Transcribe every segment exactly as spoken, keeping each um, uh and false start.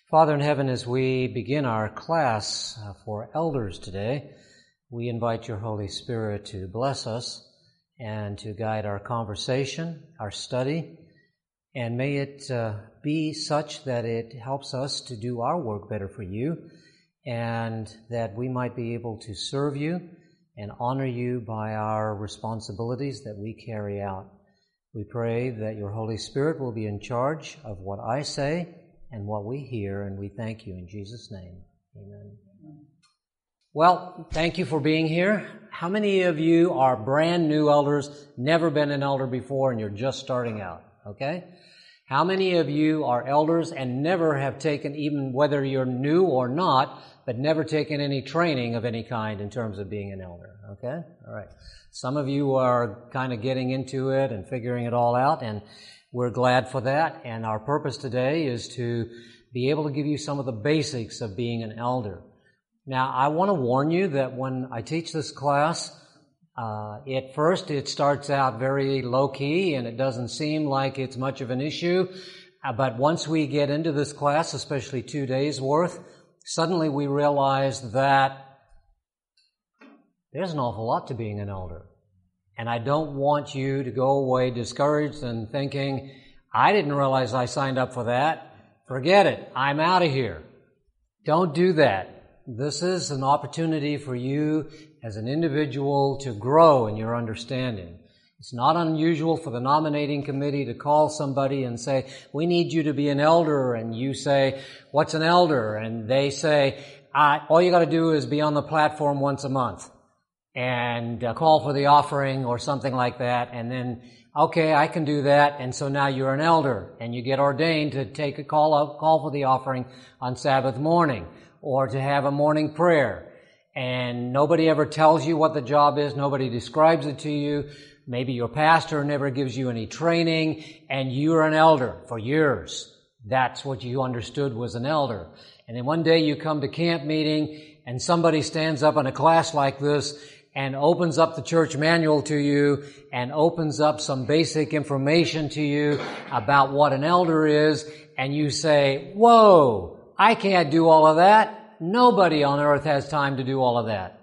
Father in heaven, as we begin our class uh, for elders today, we invite your Holy Spirit to bless us and to guide our conversation, our study, and may it uh, be such that it helps us to do our work better for you and that we might be able to serve you and honor you by our responsibilities that we carry out. We pray that your Holy Spirit will be in charge of what I say and what we hear, and we thank you in Jesus' name. Amen. Well, thank you for being here. How many of you are brand new elders, never been an elder before, and you're just starting out? Okay? How many of you are elders and never have taken, even whether you're new or not, but never taken any training of any kind in terms of being an elder? Okay? All right. Some of you are kind of getting into it and figuring it all out, and we're glad for that. And our purpose today is to be able to give you some of the basics of being an elder. Now, I want to warn you that when I teach this class, uh, at first it starts out very low-key and it doesn't seem like it's much of an issue. Uh, but once we get into this class, especially two days worth, suddenly we realize that there's an awful lot to being an elder. And I don't want you to go away discouraged and thinking, I didn't realize I signed up for that. Forget it. I'm out of here. Don't do that. This is an opportunity for you as an individual to grow in your understanding. It's not unusual for the nominating committee to call somebody and say, we need you to be an elder. And you say, what's an elder? And they say, I, all you got to do is be on the platform once a month and uh, call for the offering or something like that. And then, okay, I can do that. And so now you're an elder and you get ordained to take a call up, call for the offering on Sabbath morning or to have a morning prayer. And nobody ever tells you what the job is. Nobody describes it to you. Maybe your pastor never gives you any training and you're an elder for years. That's what you understood was an elder. And then one day you come to camp meeting and somebody stands up in a class like this and opens up the church manual to you and opens up some basic information to you about what an elder is, and you say, whoa, I can't do all of that. Nobody on earth has time to do all of that.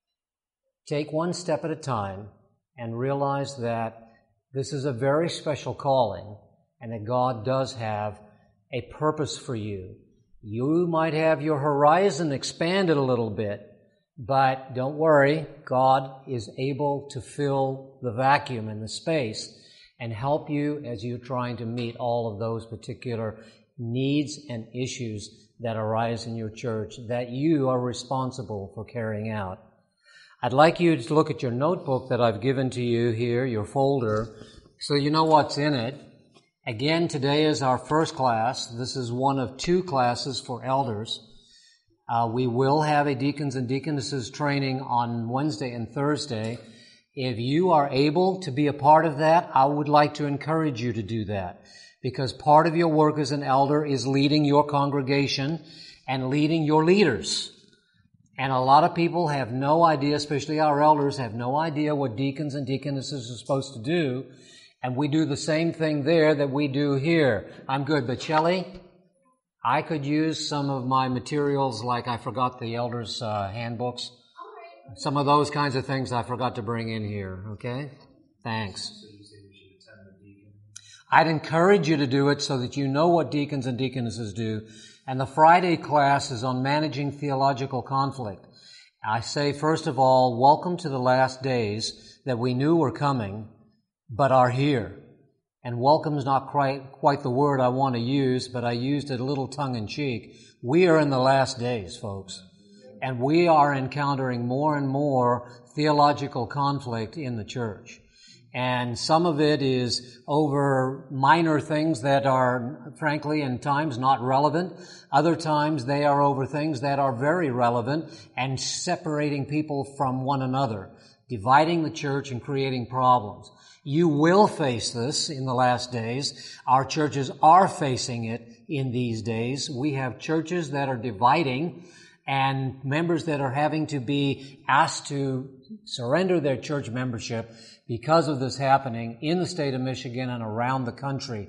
Take one step at a time and realize that this is a very special calling and that God does have a purpose for you. You might have your horizon expanded a little bit, but don't worry, God is able to fill the vacuum in the space and help you as you're trying to meet all of those particular needs and issues that arise in your church that you are responsible for carrying out. I'd like you to look at your notebook that I've given to you here, your folder, so you know what's in it. Again, today is our first class. This is one of two classes for elders. Uh, we will have a deacons and deaconesses training on Wednesday and Thursday. If you are able to be a part of that, I would like to encourage you to do that, because part of your work as an elder is leading your congregation and leading your leaders. And a lot of people have no idea, especially our elders, have no idea what deacons and deaconesses are supposed to do. And we do the same thing there that we do here. I'm good, but Shelley, I could use some of my materials, like I forgot the elders' uh, handbooks. Some of those kinds of things I forgot to bring in here, okay? Thanks. I'd encourage you to do it so that you know what deacons and deaconesses do. And the Friday class is on managing theological conflict. I say, first of all, welcome to the last days that we knew were coming, but are here. And welcome is not quite, quite the word I want to use, but I used it a little tongue-in-cheek. We are in the last days, folks. And we are encountering more and more theological conflict in the church. And some of it is over minor things that are, frankly, in times not relevant. Other times they are over things that are very relevant and separating people from one another, dividing the church and creating problems. You will face this in the last days. Our churches are facing it in these days. We have churches that are dividing and members that are having to be asked to surrender their church membership because of this happening in the state of Michigan and around the country.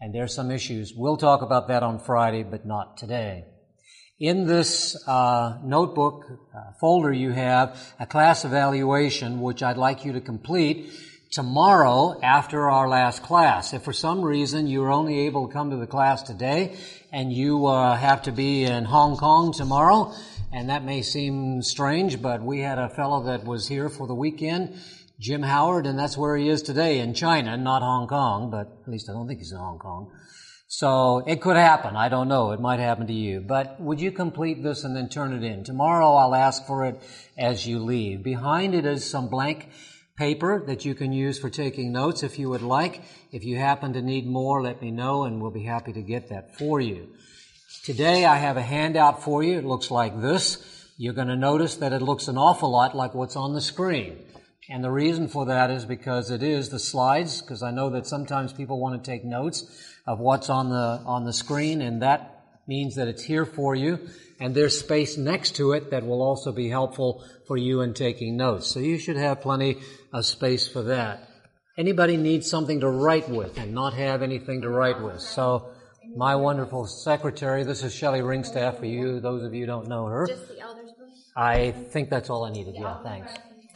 and there's some issues. We'll talk about that on Friday, but not today. In this uh, notebook uh, folder you have a class evaluation, which I'd like you to complete tomorrow after our last class. If for some reason you're only able to come to the class today and you uh, have to be in Hong Kong tomorrow, and that may seem strange, but we had a fellow that was here for the weekend, Jim Howard, and that's where he is today, in China, not Hong Kong, but at least I don't think he's in Hong Kong. So it could happen. I don't know. It might happen to you. But would you complete this and then turn it in? Tomorrow I'll ask for it as you leave. Behind it is some blank paper that you can use for taking notes if you would like. If you happen to need more, let me know and we'll be happy to get that for you. Today I have a handout for you. It looks like this. You're going to notice that it looks an awful lot like what's on the screen. And the reason for that is because it is the slides, because I know that sometimes people want to take notes of what's on the on the screen, and that means that it's here for you. And there's space next to it that will also be helpful for you in taking notes. So you should have plenty of space for that. Anybody needs something to write with and not have anything to write with. So my wonderful secretary, this is Shelley Ringstaff for you, those of you who don't know her. Just the elders book? I think that's all I needed. Yeah, thanks.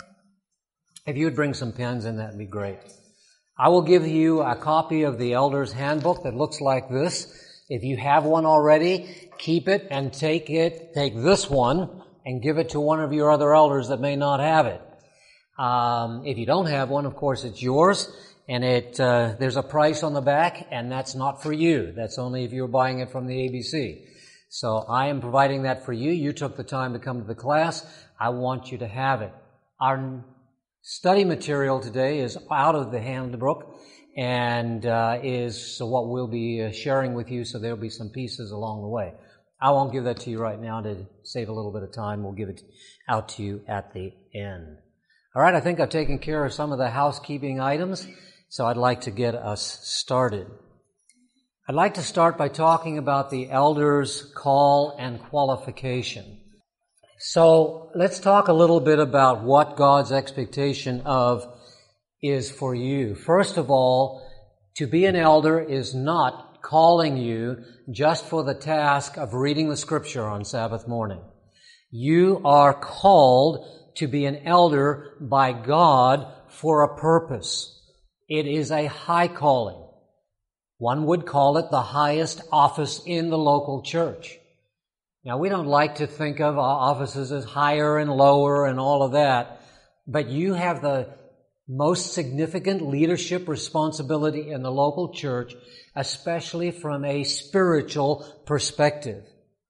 If you would bring some pens in, that would be great. I will give you a copy of the Elder's Handbook that looks like this. If you have one already, keep it and take it, take this one and give it to one of your other elders that may not have it. Um, if you don't have one, of course, it's yours, and it uh, there's a price on the back, and that's not for you. That's only if you're buying it from the A B C. So I am providing that for you. You took the time to come to the class. I want you to have it. Our study material today is out of the handbook and uh, is so what we'll be uh, sharing with you, so there'll be some pieces along the way. I won't give that to you right now to save a little bit of time. We'll give it out to you at the end. All right, I think I've taken care of some of the housekeeping items, so I'd like to get us started. I'd like to start by talking about the elder's call and qualification. So let's talk a little bit about what God's expectation of is for you. First of all, to be an elder is not calling you just for the task of reading the Scripture on Sabbath morning. You are called to be an elder by God for a purpose. It is a high calling. One would call it the highest office in the local church. Now, we don't like to think of offices as higher and lower and all of that, but you have the most significant leadership responsibility in the local church, especially from a spiritual perspective.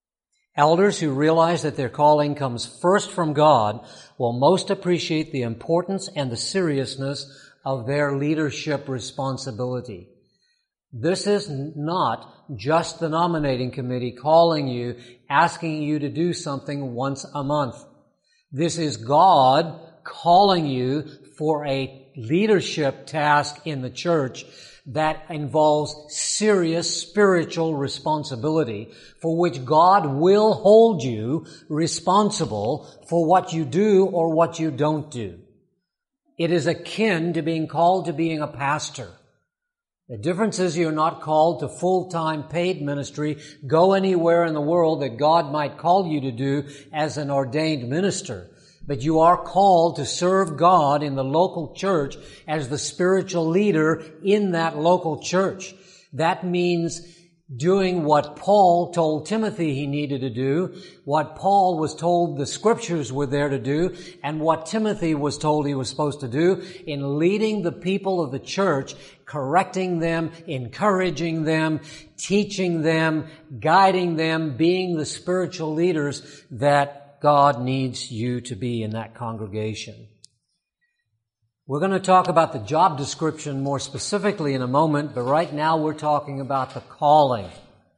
Elders who realize that their calling comes first from God will most appreciate the importance and the seriousness of their leadership responsibility. This is not just the nominating committee calling you, asking you to do something once a month. This is God calling you for a leadership task in the church that involves serious spiritual responsibility, for which God will hold you responsible for what you do or what you don't do. It is akin to being called to being a pastor. The difference is you're not called to full-time paid ministry, go anywhere in the world that God might call you to do as an ordained minister. But you are called to serve God in the local church as the spiritual leader in that local church. That means doing what Paul told Timothy he needed to do, what Paul was told the Scriptures were there to do, and what Timothy was told he was supposed to do in leading the people of the church, correcting them, encouraging them, teaching them, guiding them, being the spiritual leaders that God needs you to be in that congregation. We're going to talk about the job description more specifically in a moment, but right now we're talking about the calling.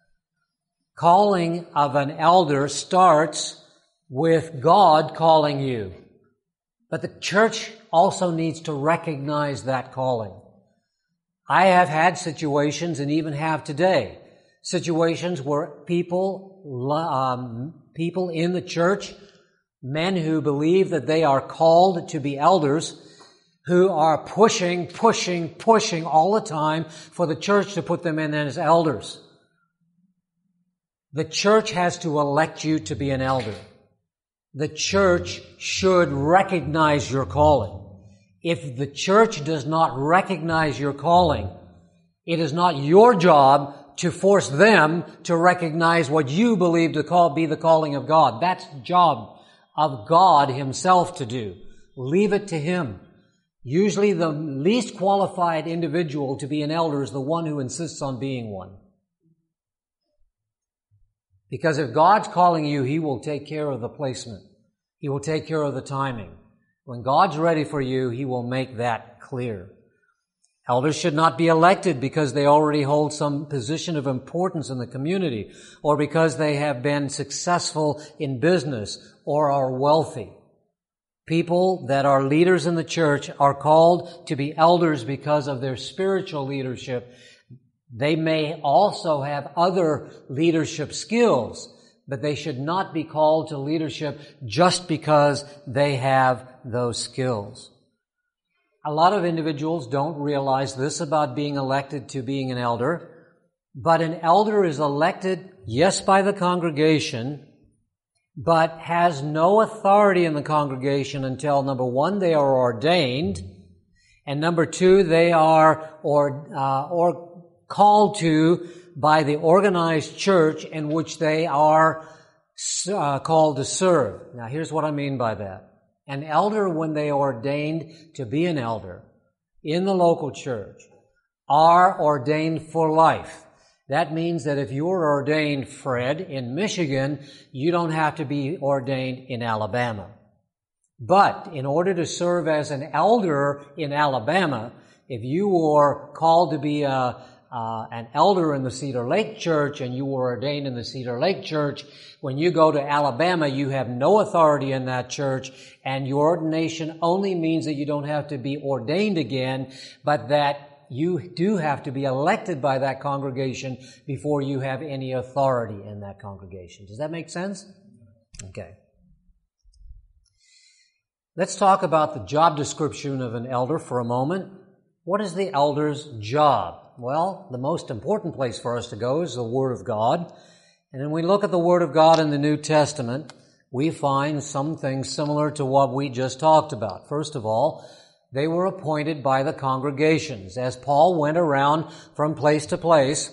Calling of an elder starts with God calling you. But the church also needs to recognize that calling. I have had situations, and even have today, situations where people, um, people in the church, men who believe that they are called to be elders, who are pushing, pushing, pushing all the time for the church to put them in as elders. The church has to elect you to be an elder. The church should recognize your calling. If the church does not recognize your calling, it is not your job to force them to recognize what you believe to call be the calling of God. That's the job of God Himself to do. Leave it to Him. Usually the least qualified individual to be an elder is the one who insists on being one. Because if God's calling you, He will take care of the placement. He will take care of the timing. When God's ready for you, He will make that clear. Elders should not be elected because they already hold some position of importance in the community, or because they have been successful in business or are wealthy. People that are leaders in the church are called to be elders because of their spiritual leadership. They may also have other leadership skills, but they should not be called to leadership just because they have those skills. A lot of individuals don't realize this about being elected to being an elder, but an elder is elected, yes, by the congregation, but has no authority in the congregation until, number one, they are ordained, and number two, they are or, uh, or called to by the organized church in which they are uh, called to serve. Now, here's what I mean by that. An elder, when they are ordained to be an elder in the local church, are ordained for life. That means that if you're ordained, Fred, in Michigan, you don't have to be ordained in Alabama. But in order to serve as an elder in Alabama, if you were called to be a Uh, an elder in the Cedar Lake Church and you were ordained in the Cedar Lake Church, when you go to Alabama, you have no authority in that church, and your ordination only means that you don't have to be ordained again, but that you do have to be elected by that congregation before you have any authority in that congregation. Does that make sense? Okay. Let's talk about the job description of an elder for a moment. What is the elder's job? Well, the most important place for us to go is the Word of God. And when we look at the Word of God in the New Testament, we find some things similar to what we just talked about. First of all, they were appointed by the congregations. As Paul went around from place to place,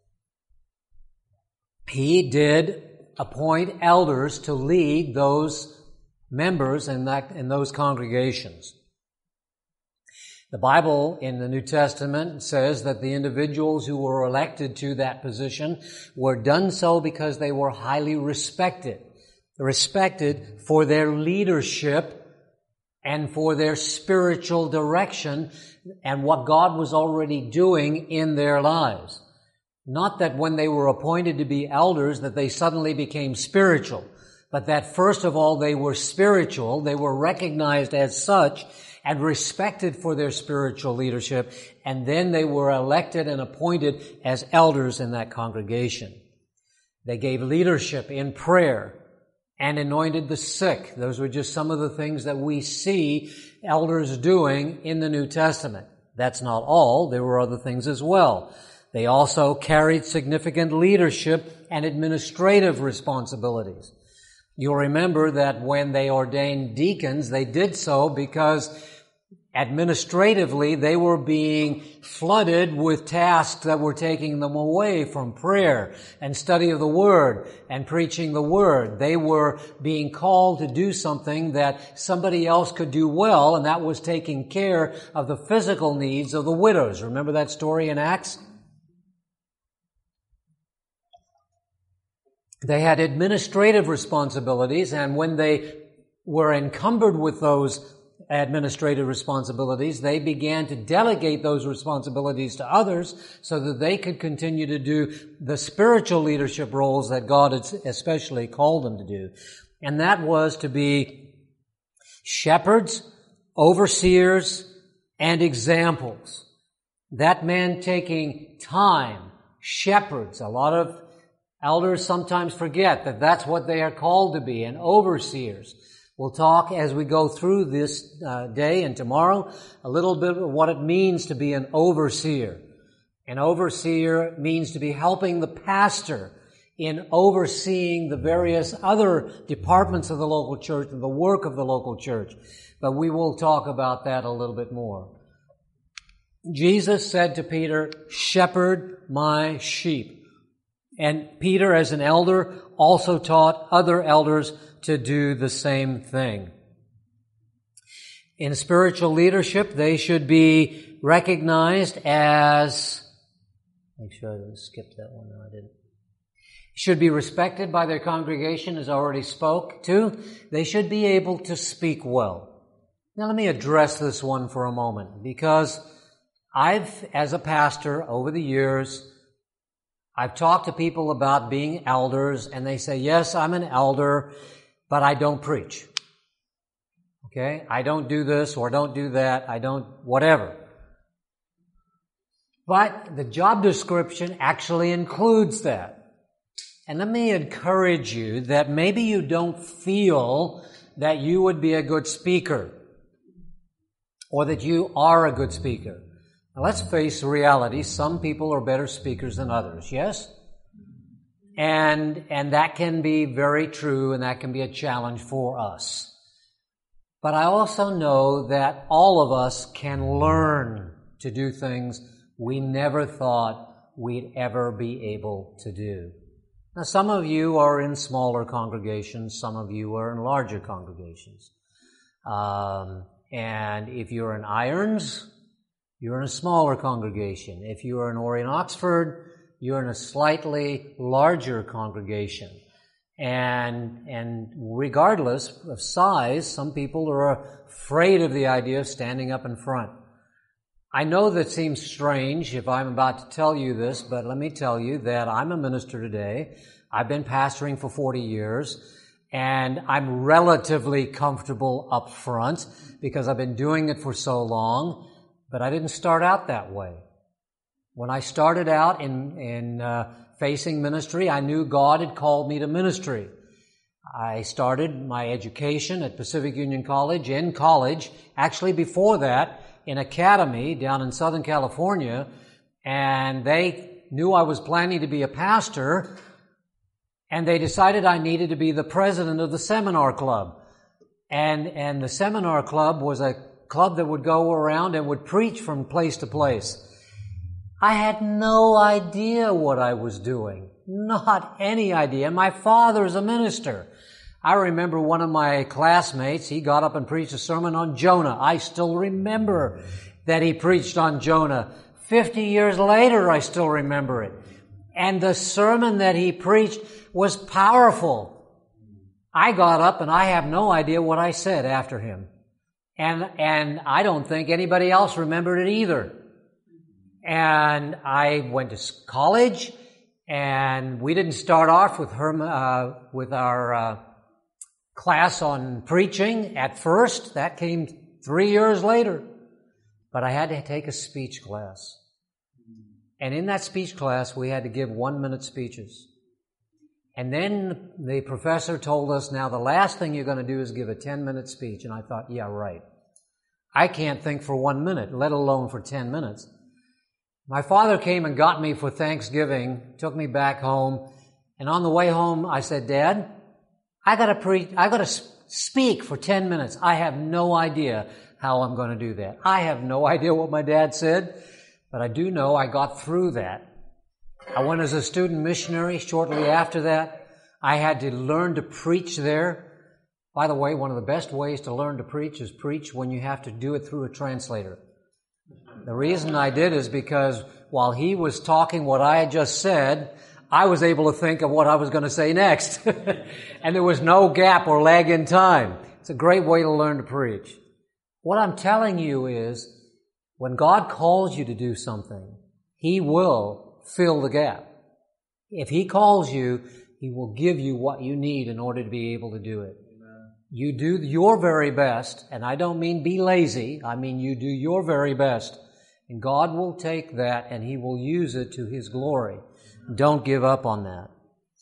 he did appoint elders to lead those members in that, in those congregations. The Bible in the New Testament says that the individuals who were elected to that position were done so because they were highly respected. Respected for their leadership and for their spiritual direction and what God was already doing in their lives. Not that when they were appointed to be elders that they suddenly became spiritual, but that first of all they were spiritual, they were recognized as such, and respected for their spiritual leadership, and then they were elected and appointed as elders in that congregation. They gave leadership in prayer and anointed the sick. Those were just some of the things that we see elders doing in the New Testament. That's not all. There were other things as well. They also carried significant leadership and administrative responsibilities. You'll remember that when they ordained deacons, they did so because administratively, they were being flooded with tasks that were taking them away from prayer and study of the Word and preaching the Word. They were being called to do something that somebody else could do well, and that was taking care of the physical needs of the widows. Remember that story in Acts? They had administrative responsibilities, and when they were encumbered with those administrative responsibilities, they began to delegate those responsibilities to others so that they could continue to do the spiritual leadership roles that God had especially called them to do. And that was to be shepherds, overseers, and examples. That meant taking time, shepherds. A lot of elders sometimes forget that that's what they are called to be, and overseers. We'll talk as we go through this uh, day and tomorrow a little bit of what it means to be an overseer. An overseer means to be helping the pastor in overseeing the various other departments of the local church and the work of the local church. But we will talk about that a little bit more. Jesus said to Peter, "Shepherd my sheep." And Peter, as an elder, also taught other elders to do the same thing. In spiritual leadership, they should be recognized as, make sure I didn't skip that one. No, I didn't. Should be respected by their congregation, as I already spoke to. They should be able to speak well. Now let me address this one for a moment, because I've, as a pastor over the years, I've talked to people about being elders, and they say, yes, I'm an elder, but I don't preach. Okay? I don't do this or don't do that. I don't, whatever. But the job description actually includes that. And let me encourage you that maybe you don't feel that you would be a good speaker or that you are a good speaker. Now let's face the reality. Some people are better speakers than others, yes? And, and that can be very true, and that can be a challenge for us. But I also know that all of us can learn to do things we never thought we'd ever be able to do. Now, some of you are in smaller congregations. Some of you are in larger congregations. Um, and if you're in Irons, you're in a smaller congregation. If you are in Orion Oxford, you're in a slightly larger congregation. And, and regardless of size, some people are afraid of the idea of standing up in front. I know that seems strange if I'm about to tell you this, but let me tell you that I'm a minister today. I've been pastoring for forty years, and I'm relatively comfortable up front because I've been doing it for so long, but I didn't start out that way. When I started out in, in uh, facing ministry, I knew God had called me to ministry. I started my education at Pacific Union College, in college, actually before that, in academy down in Southern California, and they knew I was planning to be a pastor, and they decided I needed to be the president of the seminar club. And, and the seminar club was a club that would go around and would preach from place to place. I had no idea what I was doing. Not any idea. My father's a minister. I remember one of my classmates, he got up and preached a sermon on Jonah. I still remember that he preached on Jonah. Fifty years later, I still remember it. And the sermon that he preached was powerful. I got up and I have no idea what I said after him. And, and I don't think anybody else remembered it either. And I went to college, and we didn't start off with her, uh, with our, uh, class on preaching at first. That came three years later. But I had to take a speech class. And in that speech class, we had to give one-minute speeches. And then the professor told us, now the last thing you're going to do is give a ten-minute speech. And I thought, yeah, right. I can't think for one minute, let alone for ten minutes. My father came and got me for Thanksgiving, took me back home. And on the way home, I said, Dad, I gotta preach, I gotta speak for ten minutes. I have no idea how I'm gonna do that. I have no idea what my dad said, but I do know I got through that. I went as a student missionary shortly after that. I had to learn to preach there. By the way, one of the best ways to learn to preach is preach when you have to do it through a translator. The reason I did is because while he was talking what I had just said, I was able to think of what I was going to say next. And there was no gap or lag in time. It's a great way to learn to preach. What I'm telling you is, when God calls you to do something, He will fill the gap. If He calls you, He will give you what you need in order to be able to do it. Amen. You do your very best, and I don't mean be lazy. I mean you do your very best. And God will take that and He will use it to His glory. Don't give up on that.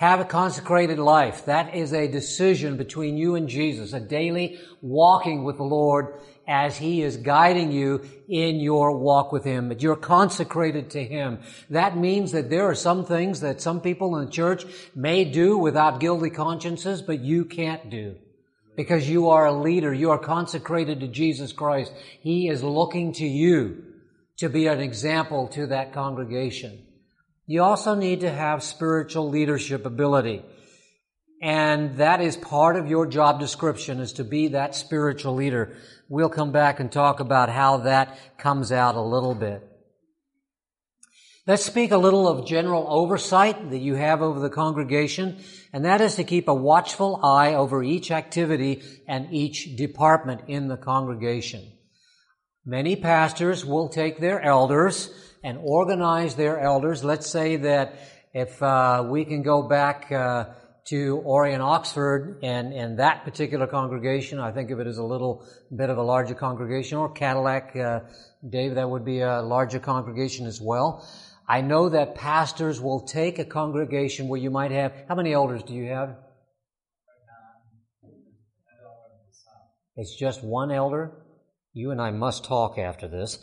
Have a consecrated life. That is a decision between you and Jesus, a daily walking with the Lord as He is guiding you in your walk with Him, that you're consecrated to Him. That means that there are some things that some people in the church may do without guilty consciences, but you can't do. Because you are a leader. You are consecrated to Jesus Christ. He is looking to you to be an example to that congregation. You also need to have spiritual leadership ability. And that is part of your job description, is to be that spiritual leader. We'll come back and talk about how that comes out a little bit. Let's speak a little of general oversight that you have over the congregation, and that is to keep a watchful eye over each activity and each department in the congregation. Many pastors will take their elders and organize their elders. Let's say that if uh, we can go back uh, to Orion Oxford and, and that particular congregation, I think of it as a little bit of a larger congregation, or Cadillac, uh, Dave, that would be a larger congregation as well. I know that pastors will take a congregation where you might have, how many elders do you have? It's just one elder? You and I must talk after this.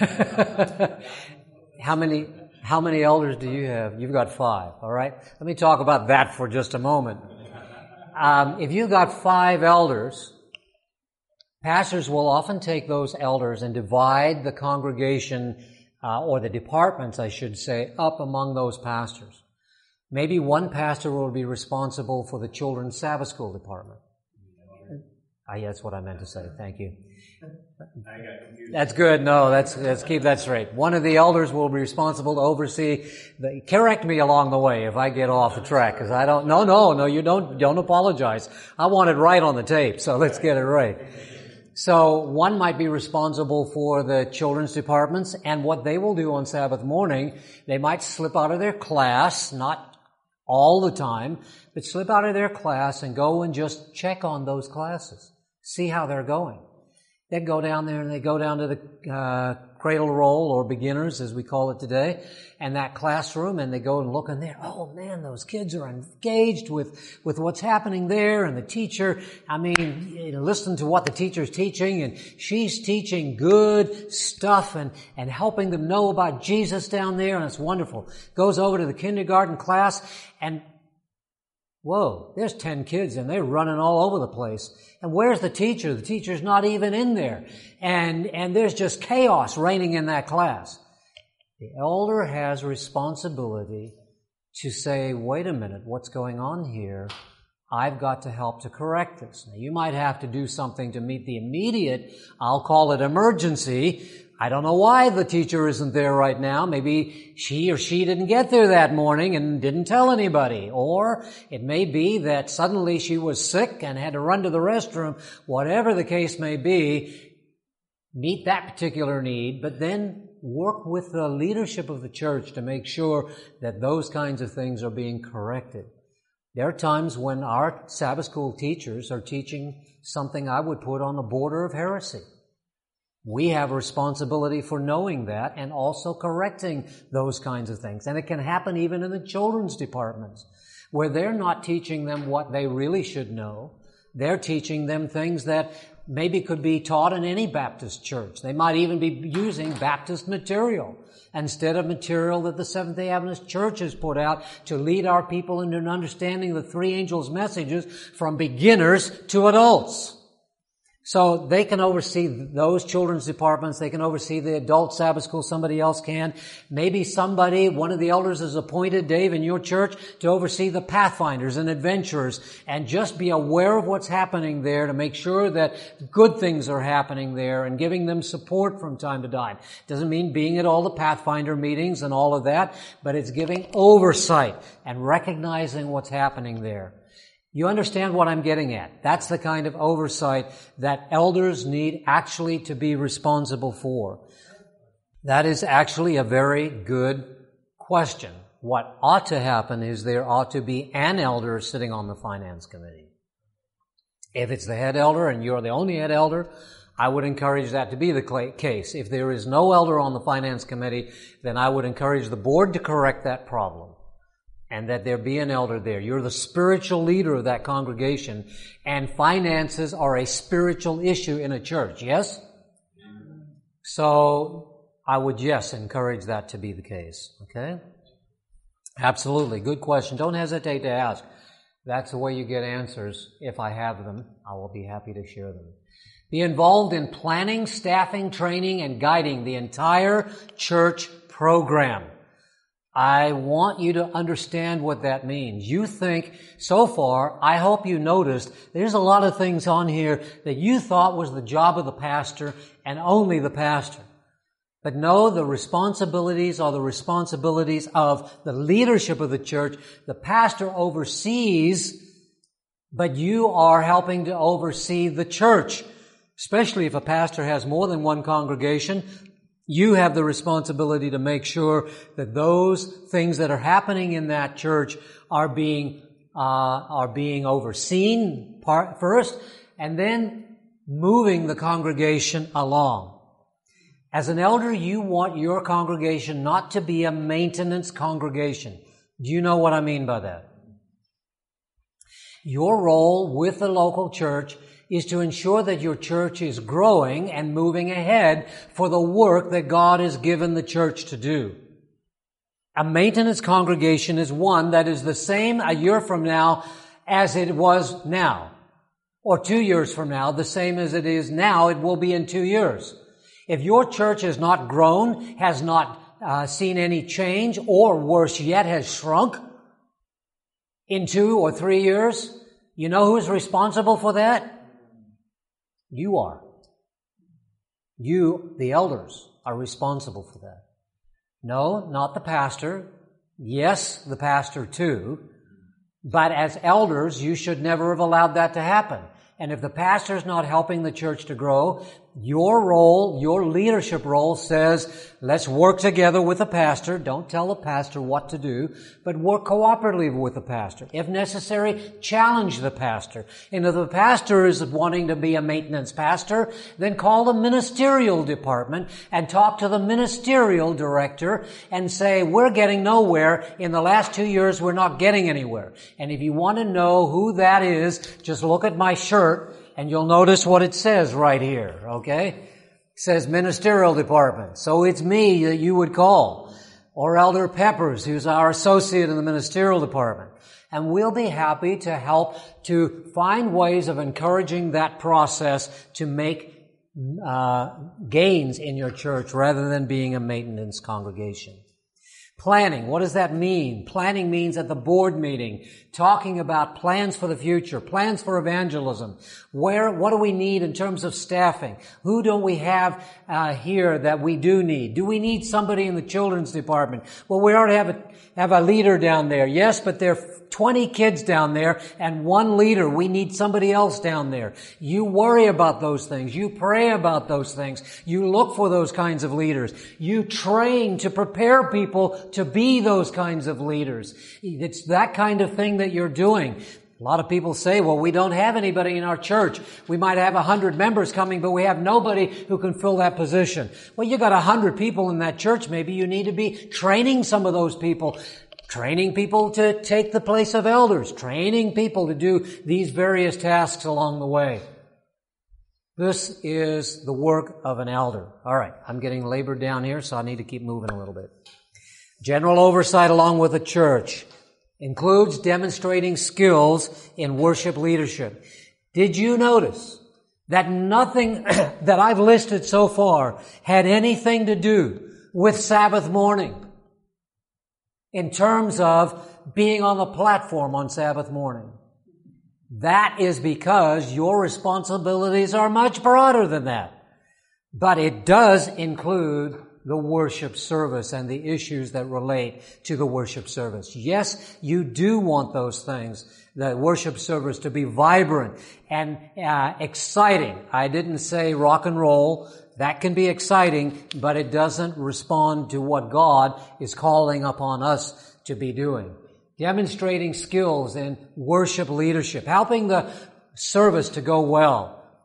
How many, how many elders do you have? You've got five, all right? Let me talk about that for just a moment. Um, if you've got five elders, pastors will often take those elders and divide the congregation, uh, or the departments, I should say, up among those pastors. Maybe one pastor will be responsible for the children's Sabbath school department. Ah, yeah, that's what I meant to say. Thank you. That's good. No, that's, let's keep that straight. One of the elders will be responsible to oversee the, correct me along the way if I get off the track, because I don't, no, no, no, you don't, don't apologize. I want it right on the tape, so let's get it right. So one might be responsible for the children's departments, and what they will do on Sabbath morning, they might slip out of their class, not all the time, but slip out of their class and go and just check on those classes, see how they're going. They go down there and they go down to the uh, cradle roll, or beginners as we call it today, and that classroom, and they go and look in there. Oh man, those kids are engaged with, with what's happening there, and the teacher, I mean, you know, listen to what the teacher's teaching, and she's teaching good stuff and, and helping them know about Jesus down there, and it's wonderful. Goes over to the kindergarten class, and whoa, there's ten kids and they're running all over the place. And where's the teacher? The teacher's not even in there. And, and there's just chaos reigning in that class. The elder has responsibility to say, wait a minute, what's going on here? I've got to help to correct this. Now, you might have to do something to meet the immediate, I'll call it emergency. I don't know why the teacher isn't there right now. Maybe she or she didn't get there that morning and didn't tell anybody. Or it may be that suddenly she was sick and had to run to the restroom. Whatever the case may be, meet that particular need, but then work with the leadership of the church to make sure that those kinds of things are being corrected. There are times when our Sabbath school teachers are teaching something I would put on the border of heresy. We have a responsibility for knowing that and also correcting those kinds of things. And it can happen even in the children's departments, where they're not teaching them what they really should know. They're teaching them things that maybe could be taught in any Baptist church. They might even be using Baptist material instead of material that the Seventh-day Adventist Church has put out to lead our people into an understanding of the three angels' messages from beginners to adults. So they can oversee those children's departments. They can oversee the adult Sabbath school. Somebody else can. Maybe somebody, one of the elders is appointed, Dave, in your church to oversee the Pathfinders and Adventurers, and just be aware of what's happening there to make sure that good things are happening there and giving them support from time to time. Doesn't mean being at all the Pathfinder meetings and all of that, but it's giving oversight and recognizing what's happening there. You understand what I'm getting at. That's the kind of oversight that elders need actually to be responsible for. That is actually a very good question. What ought to happen is there ought to be an elder sitting on the finance committee. If it's the head elder and you're the only head elder, I would encourage that to be the case. If there is no elder on the finance committee, then I would encourage the board to correct that problem and that there be an elder there. You're the spiritual leader of that congregation, and finances are a spiritual issue in a church, yes? So I would, yes, encourage that to be the case, okay? Absolutely. Good question. Don't hesitate to ask. That's the way you get answers. If I have them, I will be happy to share them. Be involved in planning, staffing, training, and guiding the entire church program. I want you to understand what that means. You think, so far, I hope you noticed, there's a lot of things on here that you thought was the job of the pastor and only the pastor. But no, the responsibilities are the responsibilities of the leadership of the church. The pastor oversees, but you are helping to oversee the church. Especially if a pastor has more than one congregation, you have the responsibility to make sure that those things that are happening in that church are being uh, are being overseen part, first, and then moving the congregation along. As an elder, you want your congregation not to be a maintenance congregation. Do you know what I mean by that? Your role with the local church is to ensure that your church is growing and moving ahead for the work that God has given the church to do. A maintenance congregation is one that is the same a year from now as it was now. Or two years from now, the same as it is now, it will be in two years. If your church has not grown, has not uh, seen any change, or worse yet, has shrunk in two or three years, you know who's responsible for that? You are. You, the elders, are responsible for that. No, not the pastor. Yes, the pastor too. But as elders, you should never have allowed that to happen. And if the pastor is not helping the church to grow, your role, your leadership role says, let's work together with the pastor. Don't tell the pastor what to do, but work cooperatively with the pastor. If necessary, challenge the pastor. And if the pastor is wanting to be a maintenance pastor, then call the ministerial department and talk to the ministerial director and say, we're getting nowhere. In the last two years, we're not getting anywhere. And if you want to know who that is, just look at my shirt and you'll notice what it says right here, okay? It says ministerial department. So it's me that you would call. Or Elder Peppers, who's our associate in the ministerial department. And we'll be happy to help to find ways of encouraging that process to make uh, gains in your church rather than being a maintenance congregation. Planning, what does that mean? Planning means at the board meeting, talking about plans for the future, plans for evangelism. Where, what do we need in terms of staffing? Who don't we have uh, here that we do need? Do we need somebody in the children's department? Well, we already have a, have a leader down there. Yes, but there are twenty kids down there and one leader. We need somebody else down there. You worry about those things. You pray about those things. You look for those kinds of leaders. You train to prepare people to be those kinds of leaders. It's that kind of thing that you're doing. A lot of people say, well, we don't have anybody in our church. We might have a hundred members coming, but we have nobody who can fill that position. Well, you got a hundred people in that church. Maybe you need to be training some of those people. Training people to take the place of elders. Training people to do these various tasks along the way. This is the work of an elder. All right, I'm getting labored down here, so I need to keep moving a little bit. General oversight along with the church includes demonstrating skills in worship leadership. Did you notice that nothing that I've listed so far had anything to do with Sabbath morning? In terms of being on the platform on Sabbath morning. That is because your responsibilities are much broader than that. But it does include the worship service and the issues that relate to the worship service. Yes, you do want those things, the worship service, to be vibrant and uh, exciting. I didn't say rock and roll. That can be exciting, but it doesn't respond to what God is calling upon us to be doing. Demonstrating skills in worship leadership, helping the service to go well.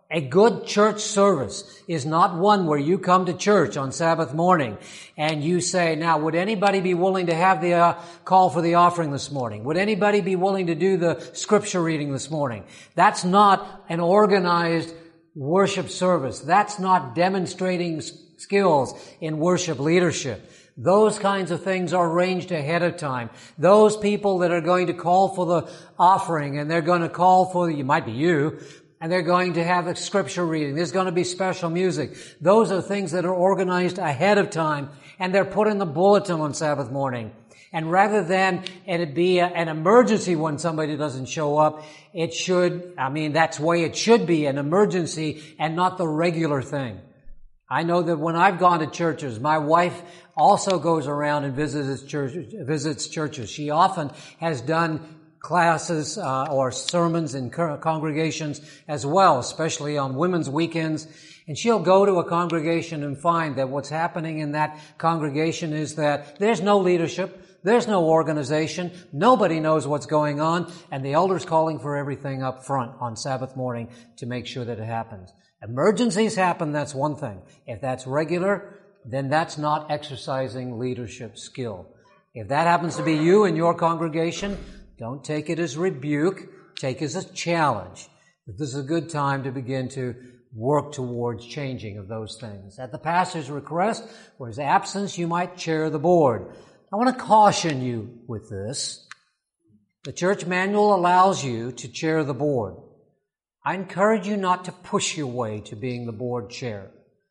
A good church service is not one where you come to church on Sabbath morning and you say, now, would anybody be willing to have the uh, call for the offering this morning? Would anybody be willing to do the scripture reading this morning? That's not an organized worship service. That's not demonstrating skills in worship leadership. Those kinds of things are arranged ahead of time. Those people that are going to call for the offering and they're going to call for, you might be you, and they're going to have a scripture reading. There's going to be special music. Those are things that are organized ahead of time, and they're put in the bulletin on Sabbath morning. And rather than it be a, an emergency when somebody doesn't show up, it should, I mean, that's the way it should be, an emergency and not the regular thing. I know that when I've gone to churches, my wife also goes around and visits churches. Visits churches. She often has done classes uh, or sermons in congregations as well, especially on women's weekends. And she'll go to a congregation and find that what's happening in that congregation is that there's no leadership, there's no organization, nobody knows what's going on, and the elder's calling for everything up front on Sabbath morning to make sure that it happens. Emergencies happen, that's one thing. If that's regular, then that's not exercising leadership skill. If that happens to be you in your congregation, don't take it as rebuke. Take it as a challenge. That this is a good time to begin to work towards changing of those things. At the pastor's request or his absence, you might chair the board. I want to caution you with this. The church manual allows you to chair the board. I encourage you not to push your way to being the board chair.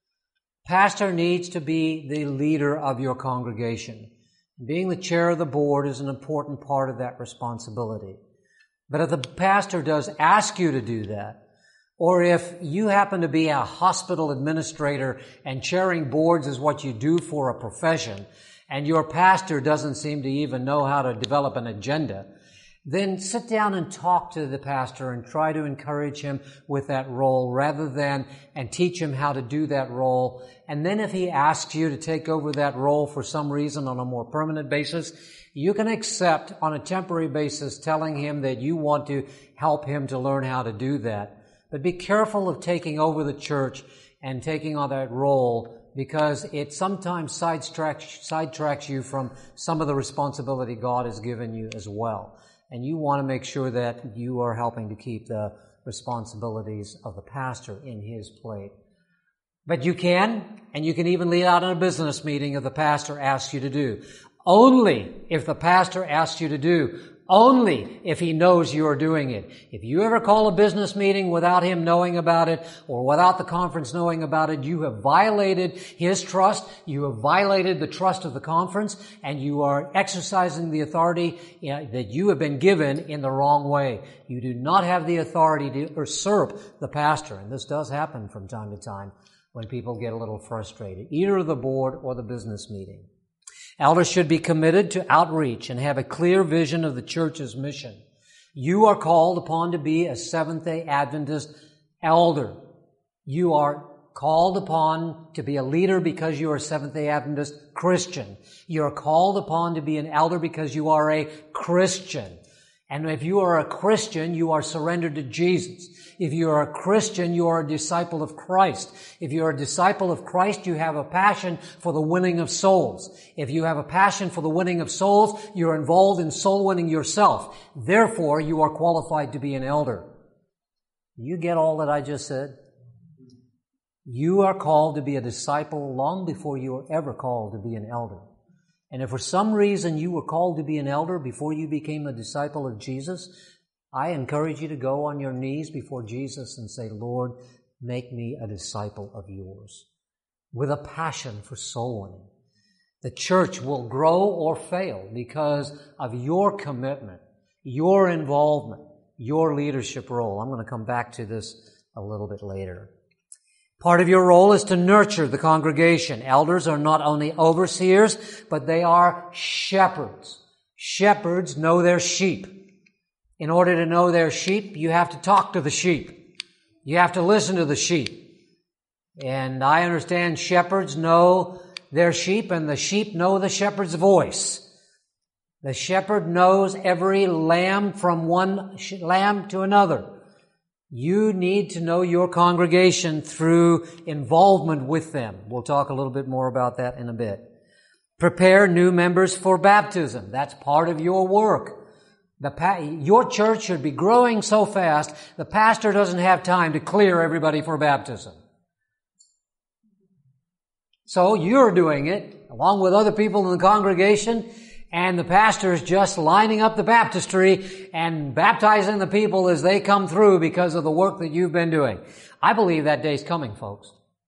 Pastor needs to be the leader of your congregation. Being the chair of the board is an important part of that responsibility. But if the pastor does ask you to do that, or if you happen to be a hospital administrator and chairing boards is what you do for a profession, and your pastor doesn't seem to even know how to develop an agenda, then sit down and talk to the pastor and try to encourage him with that role rather than, and teach him how to do that role. And then if he asks you to take over that role for some reason on a more permanent basis, you can accept on a temporary basis telling him that you want to help him to learn how to do that. But be careful of taking over the church and taking on that role, because it sometimes sidetracks, sidetracks you from some of the responsibility God has given you as well. And you want to make sure that you are helping to keep the responsibilities of the pastor in his plate. But you can, and you can even lead out in a business meeting if the pastor asks you to do. Only if the pastor asks you to do. Only if he knows you are doing it. If you ever call a business meeting without him knowing about it, or without the conference knowing about it, you have violated his trust, you have violated the trust of the conference, and you are exercising the authority that you have been given in the wrong way. You do not have the authority to usurp the pastor, and this does happen from time to time when people get a little frustrated, either the board or the business meeting. Elders should be committed to outreach and have a clear vision of the church's mission. You are called upon to be a Seventh-day Adventist elder. You are called upon to be a leader because you are a Seventh-day Adventist Christian. You are called upon to be an elder because you are a Christian. And if you are a Christian, you are surrendered to Jesus. If you are a Christian, you are a disciple of Christ. If you are a disciple of Christ, you have a passion for the winning of souls. If you have a passion for the winning of souls, you're involved in soul winning yourself. Therefore, you are qualified to be an elder. You get all that I just said? You are called to be a disciple long before you were ever called to be an elder. And if for some reason you were called to be an elder before you became a disciple of Jesus, I encourage you to go on your knees before Jesus and say, Lord, make me a disciple of yours with a passion for soul winning. The church will grow or fail because of your commitment, your involvement, your leadership role. I'm going to come back to this a little bit later. Part of your role is to nurture the congregation. Elders are not only overseers, but they are shepherds. Shepherds know their sheep. In order to know their sheep, you have to talk to the sheep. You have to listen to the sheep. And I understand shepherds know their sheep, and the sheep know the shepherd's voice. The shepherd knows every lamb from one lamb to another. You need to know your congregation through involvement with them. We'll talk a little bit more about that in a bit. Prepare new members for baptism. That's part of your work. The pa- your church should be growing so fast, the pastor doesn't have time to clear everybody for baptism. So you're doing it, along with other people in the congregation, and the pastor is just lining up the baptistry and baptizing the people as they come through because of the work that you've been doing. I believe that day's coming, folks.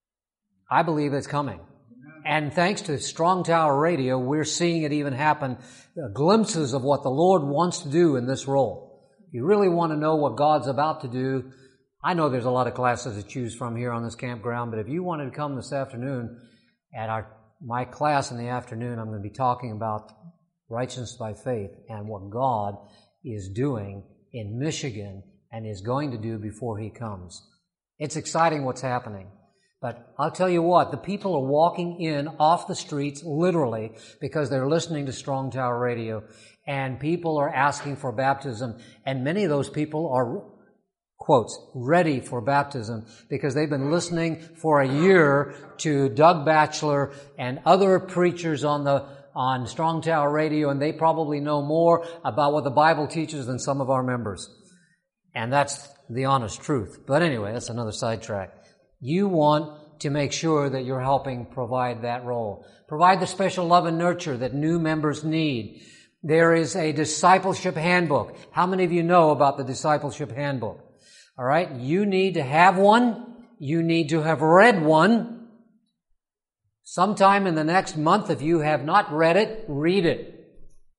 I believe it's coming. And thanks to Strong Tower Radio, we're seeing it even happen, uh, glimpses of what the Lord wants to do in this role. If you really want to know what God's about to do, I know there's a lot of classes to choose from here on this campground, but if you wanted to come this afternoon at our my class in the afternoon, I'm going to be talking about righteousness by faith and what God is doing in Michigan and is going to do before He comes. It's exciting what's happening. But I'll tell you what, the people are walking in off the streets literally because they're listening to Strong Tower Radio, and people are asking for baptism, and many of those people are, quotes, ready for baptism because they've been listening for a year to Doug Batchelor and other preachers on the on Strong Tower Radio, and they probably know more about what the Bible teaches than some of our members. And that's the honest truth. But anyway, that's another sidetrack. You want to make sure that you're helping provide that role. Provide the special love and nurture that new members need. There is a discipleship handbook. How many of you know about the discipleship handbook? All right, you need to have one. You need to have read one. Sometime in the next month, if you have not read it, read it.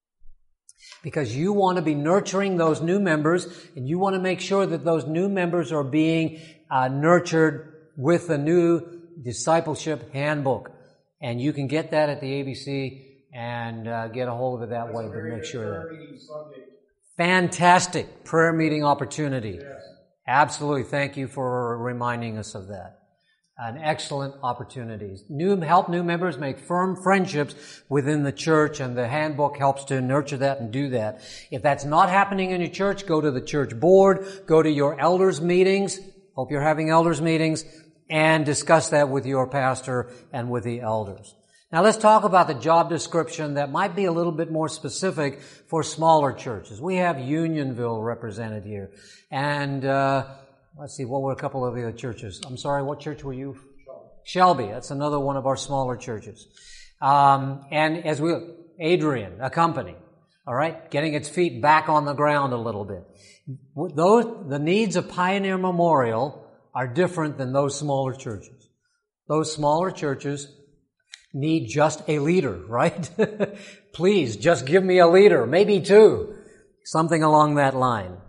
Because you want to be nurturing those new members, and you want to make sure that those new members are being uh, nurtured with the new discipleship handbook. And you can get that at the A B C and uh, get a hold of it that way to make sure that. Fantastic prayer meeting opportunity. Yes. Absolutely. Thank you for reminding us of that. An excellent opportunity. New, help new members make firm friendships within the church, and the handbook helps to nurture that and do that. If that's not happening in your church, go to the church board, go to your elders meetings. Hope you're having elders meetings, and discuss that with your pastor and with the elders. Now let's talk about the job description that might be a little bit more specific for smaller churches. We have Unionville represented here. And, uh, let's see, what were a couple of the other churches? I'm sorry, what church were you? Shelby. Shelby. That's another one of our smaller churches. Um, and as we, Adrian, a company. All right, getting its feet back on the ground a little bit. Those, the needs of Pioneer Memorial are different than those smaller churches. Those smaller churches need just a leader, right? Please, just give me a leader, maybe two. Something along that line.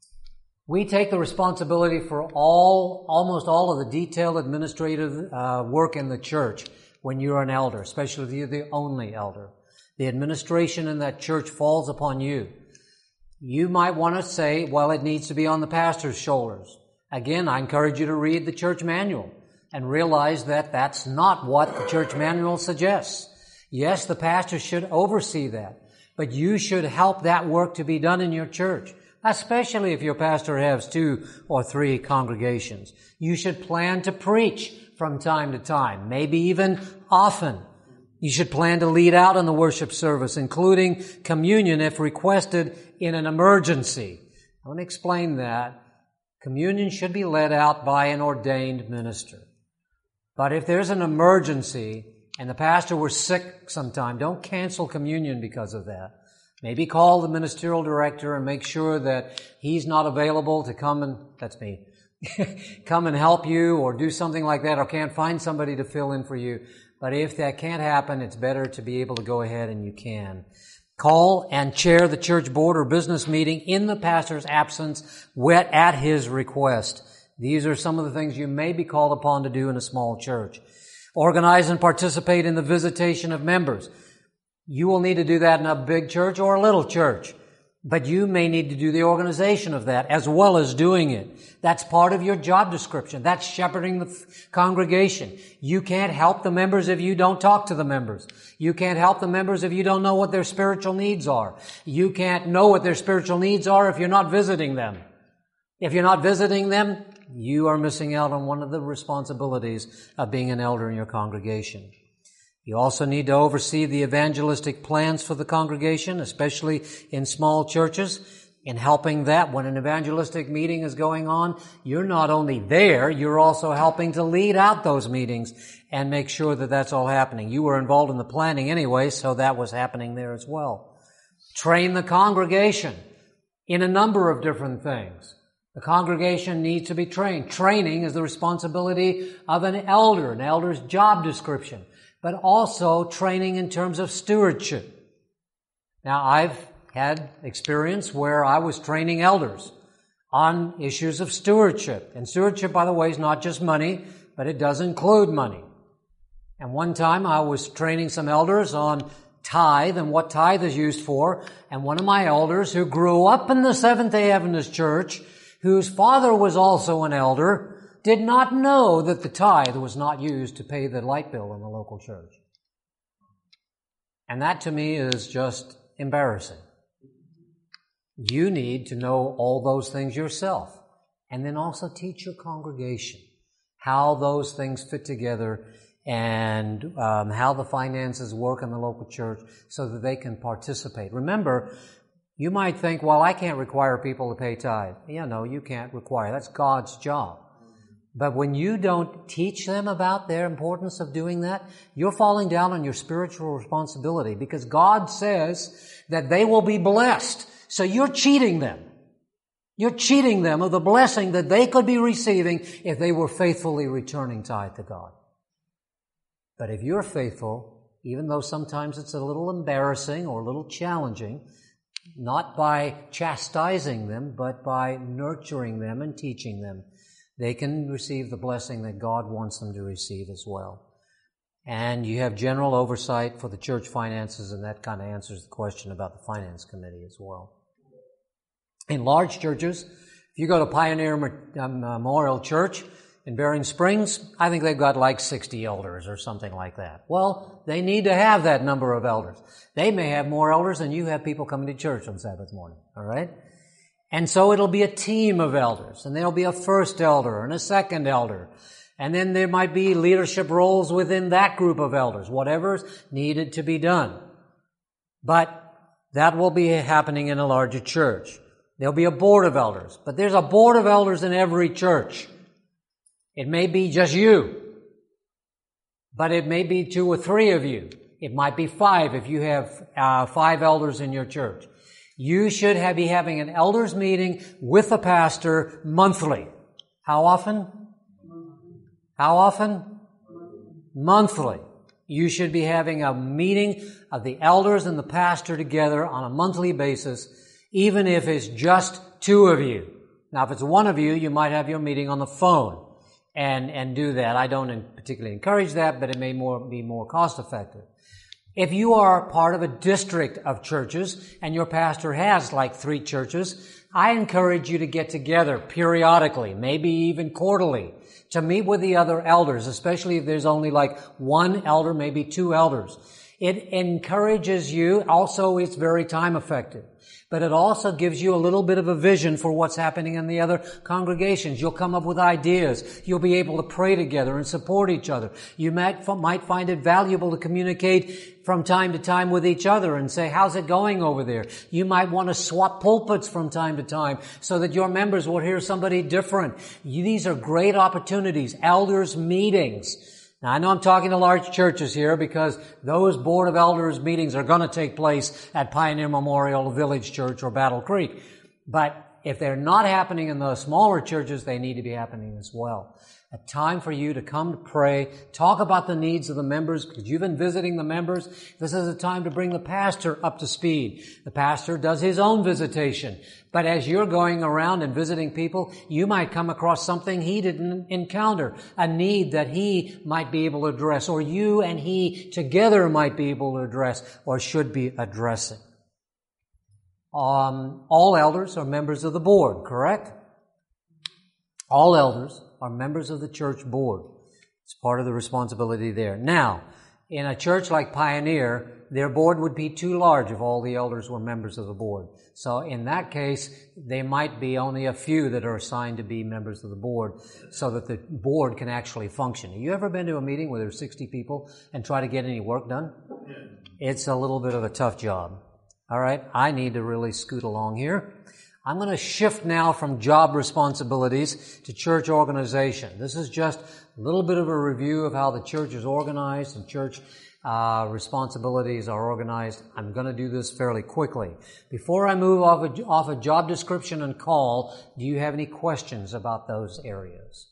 We take the responsibility for all, almost all of the detailed administrative uh, work in the church when you're an elder, especially if you're the only elder. The administration in that church falls upon you. You might want to say, well, it needs to be on the pastor's shoulders. Again, I encourage you to read the church manual and realize that that's not what the church manual suggests. Yes, the pastor should oversee that, but you should help that work to be done in your church, especially if your pastor has two or three congregations. You should plan to preach from time to time, maybe even often. You should plan to lead out in the worship service, including communion if requested in an emergency. Let me explain that. Communion should be led out by an ordained minister. But if there's an emergency and the pastor were sick sometime, don't cancel communion because of that. Maybe call the ministerial director and make sure that he's not available to come and, that's me, come and help you or do something like that, or can't find somebody to fill in for you. But if that can't happen, it's better to be able to go ahead and you can. Call and chair the church board or business meeting in the pastor's absence at his request. These are some of the things you may be called upon to do in a small church. Organize and participate in the visitation of members. You will need to do that in a big church or a little church. But you may need to do the organization of that as well as doing it. That's part of your job description. That's shepherding the f- congregation. You can't help the members if you don't talk to the members. You can't help the members if you don't know what their spiritual needs are. You can't know what their spiritual needs are if you're not visiting them. If you're not visiting them, you are missing out on one of the responsibilities of being an elder in your congregation. You also need to oversee the evangelistic plans for the congregation, especially in small churches. In helping that, when an evangelistic meeting is going on, you're not only there, you're also helping to lead out those meetings and make sure that that's all happening. You were involved in the planning anyway, so that was happening there as well. Train the congregation in a number of different things. The congregation needs to be trained. Training is the responsibility of an elder, an elder's job description, but also training in terms of stewardship. Now, I've had experience where I was training elders on issues of stewardship. And stewardship, by the way, is not just money, but it does include money. And one time I was training some elders on tithe and what tithe is used for, and one of my elders who grew up in the Seventh-day Adventist Church, whose father was also an elder, did not know that the tithe was not used to pay the light bill in the local church. And that to me is just embarrassing. You need to know all those things yourself, and then also teach your congregation how those things fit together and um, how the finances work in the local church so that they can participate. Remember, you might think, well, I can't require people to pay tithe. Yeah, no, you can't require. That's God's job. But when you don't teach them about their importance of doing that, you're falling down on your spiritual responsibility, because God says that they will be blessed. So you're cheating them. You're cheating them of the blessing that they could be receiving if they were faithfully returning tithe to God. But if you're faithful, even though sometimes it's a little embarrassing or a little challenging, not by chastising them, but by nurturing them and teaching them, they can receive the blessing that God wants them to receive as well. And you have general oversight for the church finances, and that kind of answers the question about the finance committee as well. In large churches, if you go to Pioneer Memorial Church in Bering Springs, I think they've got like sixty elders or something like that. Well, they need to have that number of elders. They may have more elders than you have people coming to church on Sabbath morning, all right? And so it'll be a team of elders, and there'll be a first elder and a second elder. And then there might be leadership roles within that group of elders, whatever's needed to be done. But that will be happening in a larger church. There'll be a board of elders, but there's a board of elders in every church. It may be just you, but it may be two or three of you. It might be five if you have uh, five elders in your church. You should have, be having an elders meeting with the pastor monthly. How often? How often? Monthly. You should be having a meeting of the elders and the pastor together on a monthly basis, even if it's just two of you. Now, if it's one of you, you might have your meeting on the phone and, and do that. I don't particularly encourage that, but it may more, be more cost effective. If you are part of a district of churches and your pastor has like three churches, I encourage you to get together periodically, maybe even quarterly, to meet with the other elders, especially if there's only like one elder, maybe two elders. It encourages you. Also, it's very time effective. But it also gives you a little bit of a vision for what's happening in the other congregations. You'll come up with ideas. You'll be able to pray together and support each other. You might, might find it valuable to communicate from time to time with each other and say, how's it going over there? You might want to swap pulpits from time to time so that your members will hear somebody different. These are great opportunities. Elders meetings. Now, I know I'm talking to large churches here because those Board of Elders meetings are going to take place at Pioneer Memorial Village Church or Battle Creek. But if they're not happening in the smaller churches, they need to be happening as well. A time for you to come to pray, talk about the needs of the members, because you've been visiting the members. This is a time to bring the pastor up to speed. The pastor does his own visitation. But as you're going around and visiting people, you might come across something he didn't encounter, a need that he might be able to address, or you and he together might be able to address, or should be addressing. Um, all elders are members of the board, correct? All elders are members of the church board. It's part of the responsibility there. Now, In a church like Pioneer, their board would be too large if all the elders were members of the board. So in that case, they might be only a few that are assigned to be members of the board so that the board can actually function. Have you ever been to a meeting where there's sixty people and try to get any work done? It's a little bit of a tough job. All right, I need to really scoot along here. I'm going to shift now from job responsibilities to church organization. This is just a little bit of a review of how the church is organized and church uh, responsibilities are organized. I'm going to do this fairly quickly. Before I move off a, off a job description and call, do you have any questions about those areas?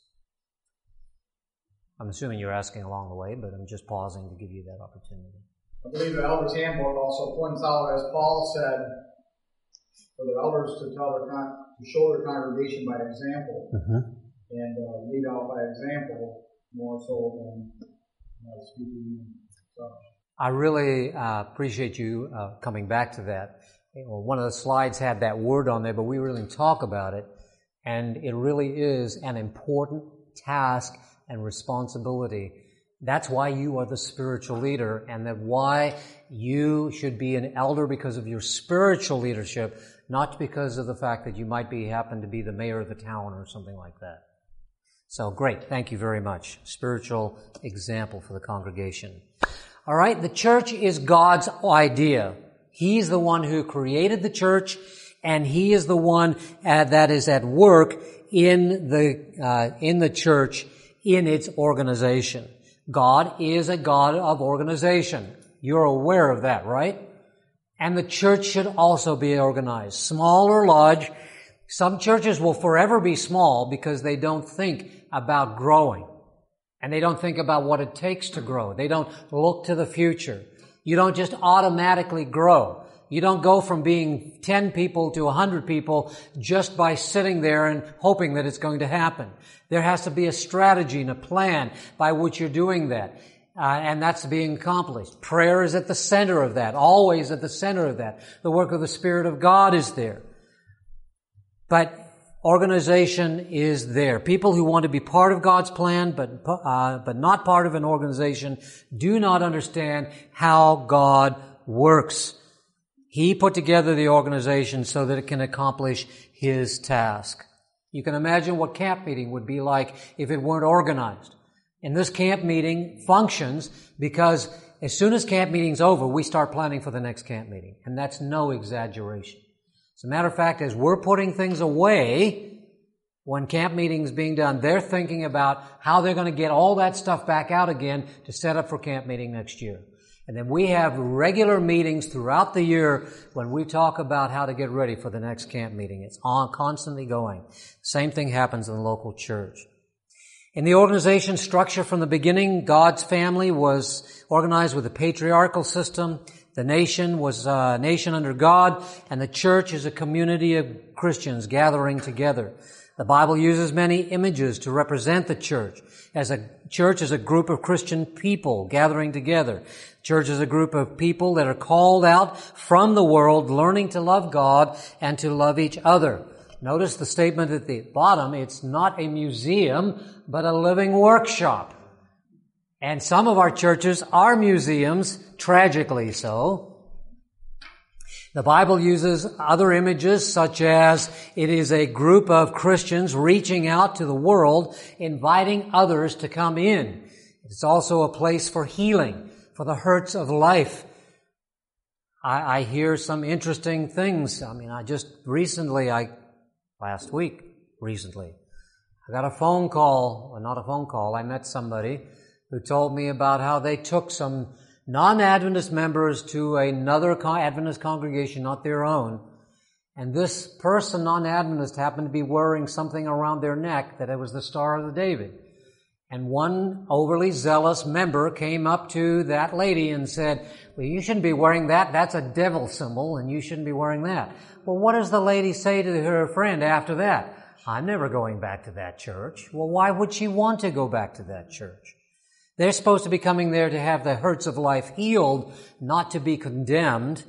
I'm assuming you're asking along the way, but I'm just pausing to give you that opportunity. I believe the Elders Handbook also points out, as Paul said, for the elders to tell their con- to show their congregation by example, mm-hmm. and uh, lead out by example more so than uh, speaking. So. I really uh, appreciate you uh, coming back to that. Well, one of the slides had that word on there, but we really didn't talk about it, and it really is an important task and responsibility. That's why you are the spiritual leader, and that why you should be an elder because of your spiritual leadership, not because of the fact that you might be happen to be the mayor of the town or something like that. So great. Thank you very much. Spiritual example for the congregation. All right. The church is God's idea. He's the one who created the church, and He is the one uh, that is at work in the, uh, in the church, in its organization. God is a God of organization. You're aware of that, right? And the church should also be organized, small or large. Some churches will forever be small because they don't think about growing. And they don't think about what it takes to grow. They don't look to the future. You don't just automatically grow. You don't go from being ten people to one hundred people just by sitting there and hoping that it's going to happen. There has to be a strategy and a plan by which you're doing that. Uh, and that's being accomplished. Prayer is at the center of that, always at the center of that. The work of the Spirit of God is there. But organization is there. People who want to be part of God's plan, but uh, but not part of an organization, do not understand how God works. He put together the organization so that it can accomplish His task. You can imagine what camp meeting would be like if it weren't organized. And this camp meeting functions because as soon as camp meeting's over, we start planning for the next camp meeting. And that's no exaggeration. As a matter of fact, as we're putting things away, when camp meeting's being done, they're thinking about how they're going to get all that stuff back out again to set up for camp meeting next year. And then we have regular meetings throughout the year when we talk about how to get ready for the next camp meeting. It's on, constantly going. Same thing happens in the local church. In the organization structure from the beginning, God's family was organized with a patriarchal system. The nation was a nation under God, and the church is a community of Christians gathering together. The Bible uses many images to represent the church. As a church is a group of Christian people gathering together. Church is a group of people that are called out from the world, learning to love God and to love each other. Notice the statement at the bottom, it's not a museum, but a living workshop. And some of our churches are museums, tragically so. The Bible uses other images such as it is a group of Christians reaching out to the world, inviting others to come in. It's also a place for healing, for the hurts of life. I, I hear some interesting things. I mean, I just recently, I, last week, recently, I got a phone call, well, not a phone call, I met somebody who told me about how they took some non-Adventist members to another Adventist congregation, not their own. And this person, non-Adventist, happened to be wearing something around their neck that it was the Star of David. And one overly zealous member came up to that lady and said, well, you shouldn't be wearing that. That's a devil symbol, and you shouldn't be wearing that. Well, what does the lady say to her friend after that? I'm never going back to that church. Well, why would she want to go back to that church? They're supposed to be coming there to have the hurts of life healed, not to be condemned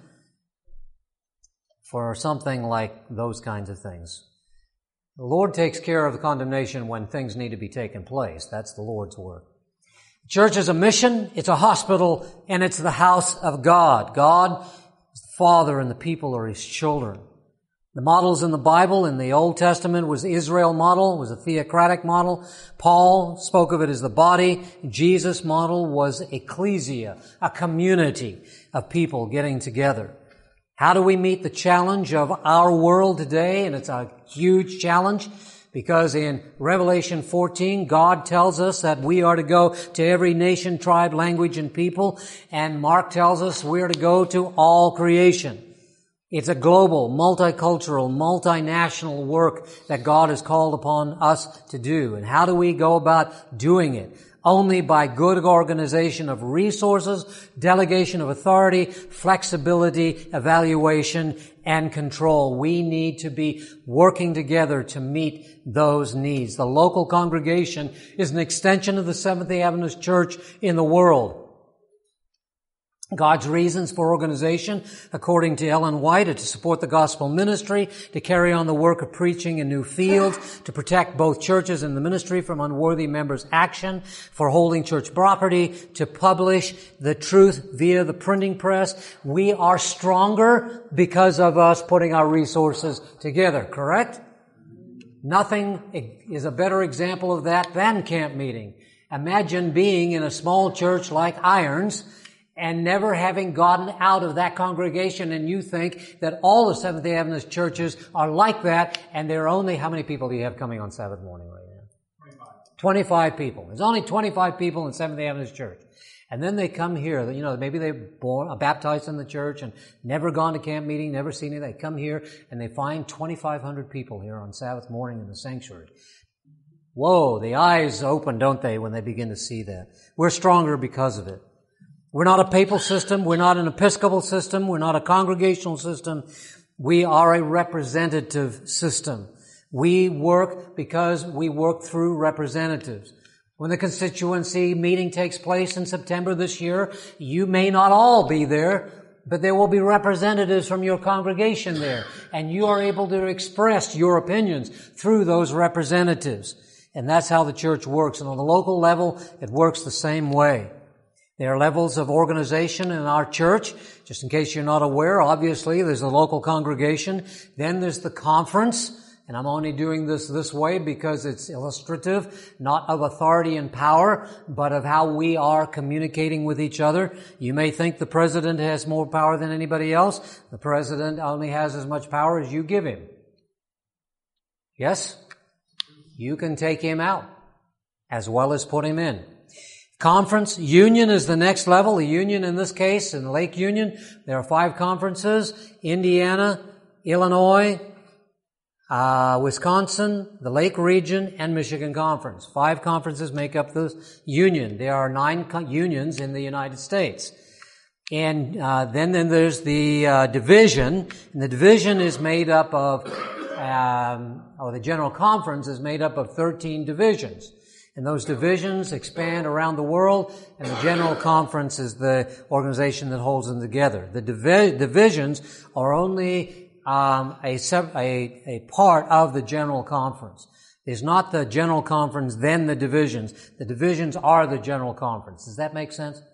for something like those kinds of things. The Lord takes care of the condemnation when things need to be taken place. That's the Lord's work. Church is a mission, it's a hospital, and it's the house of God. God is the Father and the people are His children. The models in the Bible in the Old Testament was the Israel model, was a theocratic model. Paul spoke of it as the body. Jesus' model was ecclesia, a community of people getting together. How do we meet the challenge of our world today? And it's a huge challenge because in Revelation fourteen, God tells us that we are to go to every nation, tribe, language, and people. And Mark tells us we are to go to all creation. It's a global, multicultural, multinational work that God has called upon us to do. And how do we go about doing it? Only by good organization of resources, delegation of authority, flexibility, evaluation, and control. We need to be working together to meet those needs. The local congregation is an extension of the Seventh-day Adventist Church in the world. God's reasons for organization, according to Ellen White, are to support the gospel ministry, to carry on the work of preaching in new fields, to protect both churches and the ministry from unworthy members' action, for holding church property, to publish the truth via the printing press. We are stronger because of us putting our resources together, correct? Nothing is a better example of that than camp meeting. Imagine being in a small church like Irons, and never having gotten out of that congregation, and you think that all the Seventh-day Adventist churches are like that, and there are only, how many people do you have coming on Sabbath morning right now? twenty-five. twenty-five people. There's only twenty-five people in Seventh-day Adventist church. And then they come here, you know, maybe they're born, baptized in the church and never gone to camp meeting, never seen it. They come here and they find twenty-five hundred people here on Sabbath morning in the sanctuary. Whoa, the eyes open, don't they, when they begin to see that. We're stronger because of it. We're not a papal system. We're not an Episcopal system. We're not a congregational system. We are a representative system. We work because we work through representatives. When the constituency meeting takes place in September this year, you may not all be there, but there will be representatives from your congregation there, and you are able to express your opinions through those representatives. And that's how the church works. And on the local level, it works the same way. There are levels of organization in our church. Just in case you're not aware, obviously there's the local congregation. Then there's the conference. And I'm only doing this this way because it's illustrative, not of authority and power, but of how we are communicating with each other. You may think the president has more power than anybody else. The president only has as much power as you give him. Yes? You can take him out as well as put him in. Conference, union is the next level. The union in this case, in Lake Union, there are five conferences: Indiana, Illinois, uh, Wisconsin, the Lake Region, and Michigan Conference. Five conferences make up the union. There are nine co- unions in the United States. And uh, then, then there's the uh, division, and the division is made up of, um, or the General Conference is made up of thirteen divisions. And those divisions expand around the world, and the General Conference is the organization that holds them together. The divi- divisions are only um, a, a, a part of the General Conference. It's not the General Conference, then the divisions. The divisions are the General Conference. Does that make sense?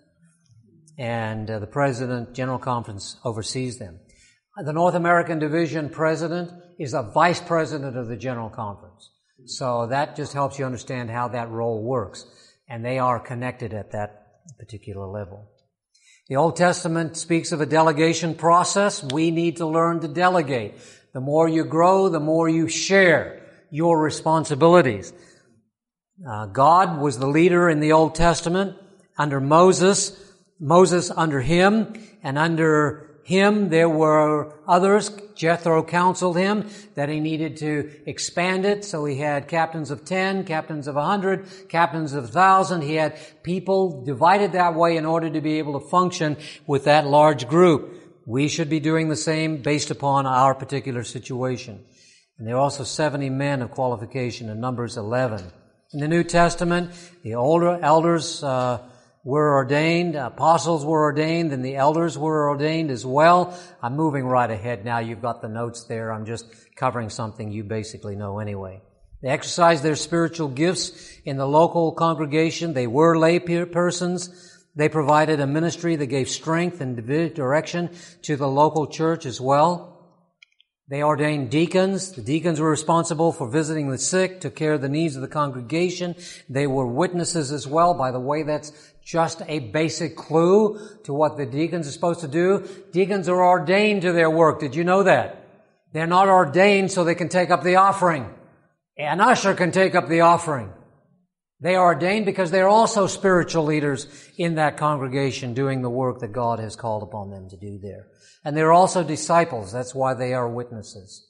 And uh, the President, General Conference, oversees them. The North American Division President is a Vice President of the General Conference. So that just helps you understand how that role works. And they are connected at that particular level. The Old Testament speaks of a delegation process. We need to learn to delegate. The more you grow, the more you share your responsibilities. Uh, God was the leader in the Old Testament under Moses, Moses under him, and under him there were others. Jethro counseled him that he needed to expand it, so he had captains of ten, captains of a hundred, captains of a thousand. He had people divided that way in order to be able to function with that large group. We should be doing the same based upon our particular situation. And there are also seventy men of qualification in Numbers eleven. In the New Testament, the older elders uh were ordained, apostles were ordained, and the elders were ordained as well. I'm moving right ahead now. You've got the notes there. I'm just covering something you basically know anyway. They exercised their spiritual gifts in the local congregation. They were lay persons. They provided a ministry that gave strength and direction to the local church as well. They ordained deacons. The deacons were responsible for visiting the sick, took care of the needs of the congregation. They were witnesses as well. By the way, that's just a basic clue to what the deacons are supposed to do. Deacons are ordained to their work. Did you know that? They're not ordained so they can take up the offering. An usher can take up the offering. They are ordained because they are also spiritual leaders in that congregation doing the work that God has called upon them to do there. And they're also disciples. That's why they are witnesses.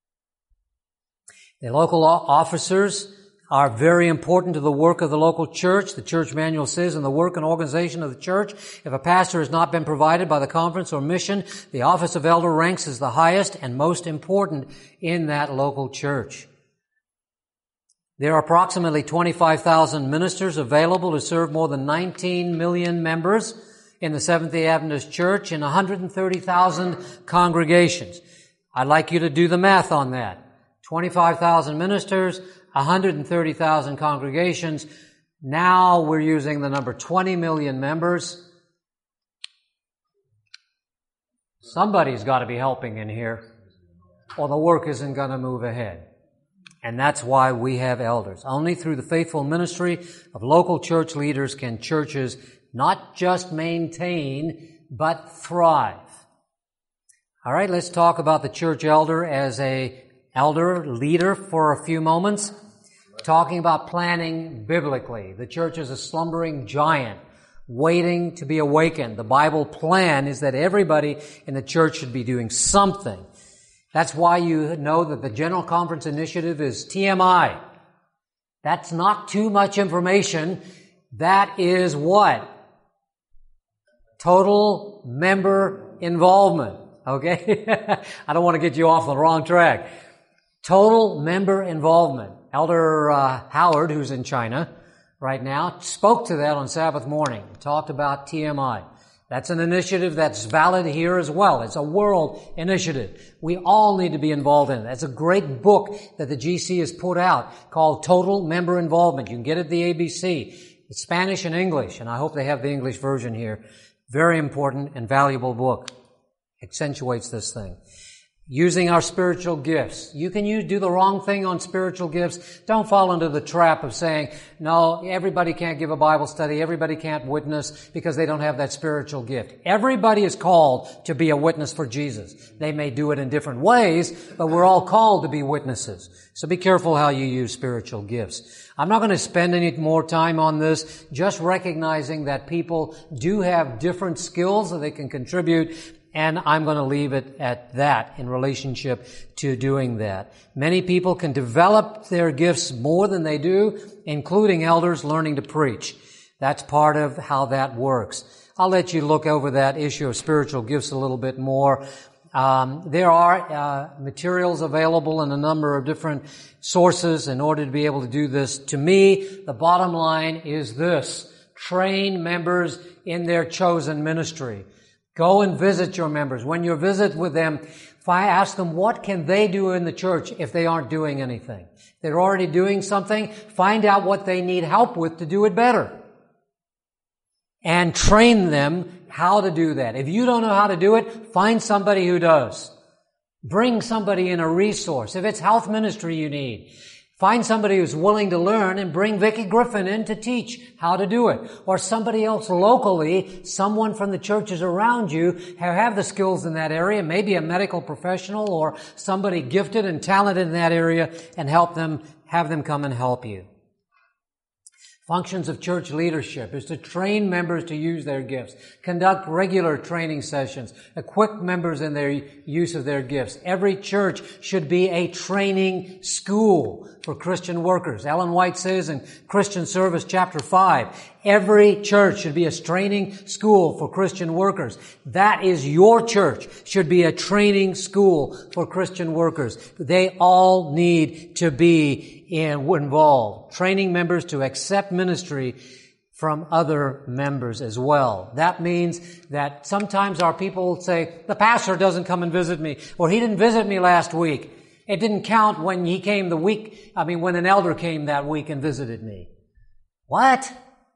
The local officers are very important to the work of the local church. The church manual says in the work and organization of the church, if a pastor has not been provided by the conference or mission, the office of elder ranks as the highest and most important in that local church. There are approximately twenty-five thousand ministers available to serve more than nineteen million members in the Seventh-day Adventist Church in one hundred thirty thousand congregations. I'd like you to do the math on that. twenty-five thousand ministers, one hundred thirty thousand congregations. Now we're using the number twenty million members. Somebody's got to be helping in here, or the work isn't going to move ahead. And that's why we have elders. Only through the faithful ministry of local church leaders can churches not just maintain, but thrive. All right, let's talk about the church elder as a elder leader for a few moments. Talking about planning biblically. The church is a slumbering giant waiting to be awakened. The Bible plan is that everybody in the church should be doing something. That's why you know that the General Conference Initiative is T M I. That's not too much information. That is what? Total member involvement. Okay? I don't want to get you off the wrong track. Total member involvement. Elder uh, Howard, who's in China right now, spoke to that on Sabbath morning. Talked about T M I. That's an initiative that's valid here as well. It's a world initiative. We all need to be involved in it. That's a great book that the G C has put out called Total Member Involvement. You can get it at the A B C. It's Spanish and English, and I hope they have the English version here. Very important and valuable book. Accentuates this thing. Using our spiritual gifts. You can use, do the wrong thing on spiritual gifts. Don't fall into the trap of saying, no, everybody can't give a Bible study, everybody can't witness because they don't have that spiritual gift. Everybody is called to be a witness for Jesus. They may do it in different ways, but we're all called to be witnesses. So be careful how you use spiritual gifts. I'm not going to spend any more time on this, just recognizing that people do have different skills that they can contribute. And I'm going to leave it at that in relationship to doing that. Many people can develop their gifts more than they do, including elders learning to preach. That's part of how that works. I'll let you look over that issue of spiritual gifts a little bit more. Um, there are uh, materials available in a number of different sources in order to be able to do this. To me, the bottom line is this. Train members in their chosen ministry. Go and visit your members. When you visit with them, ask them what can they do in the church if they aren't doing anything. If they're already doing something, find out what they need help with to do it better. And train them how to do that. If you don't know how to do it, find somebody who does. Bring somebody in a resource. If it's health ministry you need, find somebody who's willing to learn and bring Vicki Griffin in to teach how to do it. Or somebody else locally, someone from the churches around you who have the skills in that area, maybe a medical professional or somebody gifted and talented in that area, and help them, have them come and help you. Functions of church leadership is to train members to use their gifts, conduct regular training sessions, equip members in their use of their gifts. Every church should be a training school for Christian workers. Ellen White says in Christian Service chapter five, every church should be a training school for Christian workers. That is your church, should be a training school for Christian workers. They all need to be involved, training members to accept ministry from other members as well. That means that sometimes our people say, the pastor doesn't come and visit me, or he didn't visit me last week. It didn't count when he came the week, I mean, when an elder came that week and visited me. What?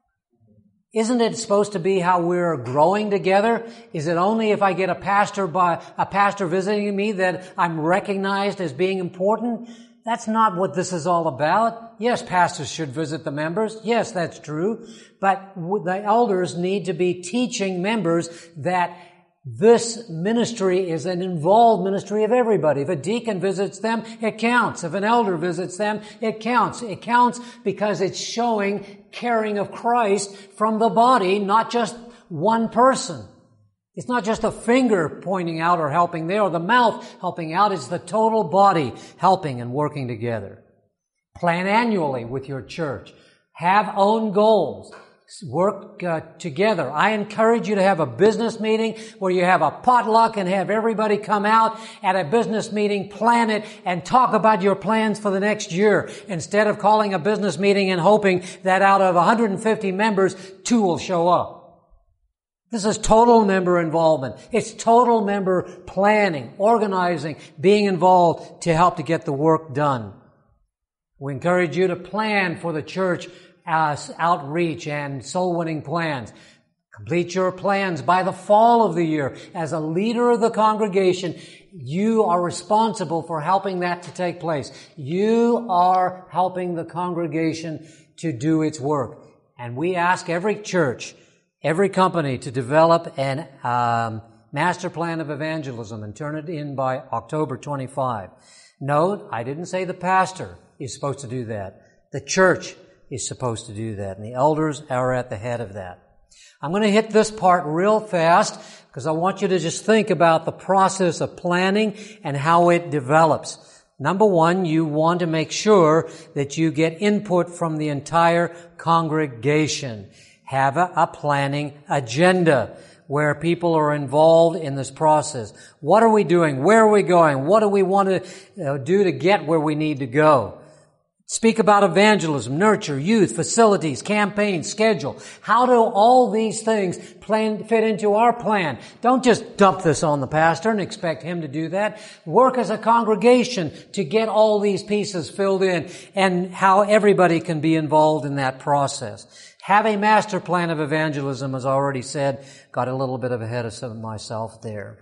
Isn't it supposed to be how we're growing together? Is it only if I get a pastor by, a pastor visiting me that I'm recognized as being important? That's not what this is all about. Yes, pastors should visit the members. Yes, that's true. But the elders need to be teaching members that this ministry is an involved ministry of everybody. If a deacon visits them, it counts. If an elder visits them, it counts. It counts because it's showing caring of Christ from the body, not just one person. It's not just a finger pointing out or helping there or the mouth helping out. It's the total body helping and working together. Plan annually with your church. Have own goals. Work uh, together. I encourage you to have a business meeting where you have a potluck and have everybody come out at a business meeting, plan it, and talk about your plans for the next year instead of calling a business meeting and hoping that out of one hundred fifty members, two will show up. This is total member involvement. It's total member planning, organizing, being involved to help to get the work done. We encourage you to plan for the church as outreach and soul-winning plans. Complete your plans by the fall of the year. As a leader of the congregation, you are responsible for helping that to take place. You are helping the congregation to do its work. And we ask every church, every company to develop an um, master plan of evangelism and turn it in by October twenty-fifth. Note, I didn't say the pastor is supposed to do that. The church is supposed to do that, and the elders are at the head of that. I'm going to hit this part real fast because I want you to just think about the process of planning and how it develops. Number one, you want to make sure that you get input from the entire congregation. Have a, a planning agenda where people are involved in this process. What are we doing? Where are we going? What do we want to uh, do to get where we need to go? Speak about evangelism, nurture, youth, facilities, campaigns, schedule. How do all these things plan, fit into our plan? Don't just dump this on the pastor and expect him to do that. Work as a congregation to get all these pieces filled in and how everybody can be involved in that process. Have a master plan of evangelism, as I already said. Got a little bit of ahead of myself there.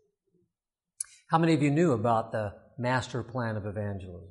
How many of you knew about the master plan of evangelism?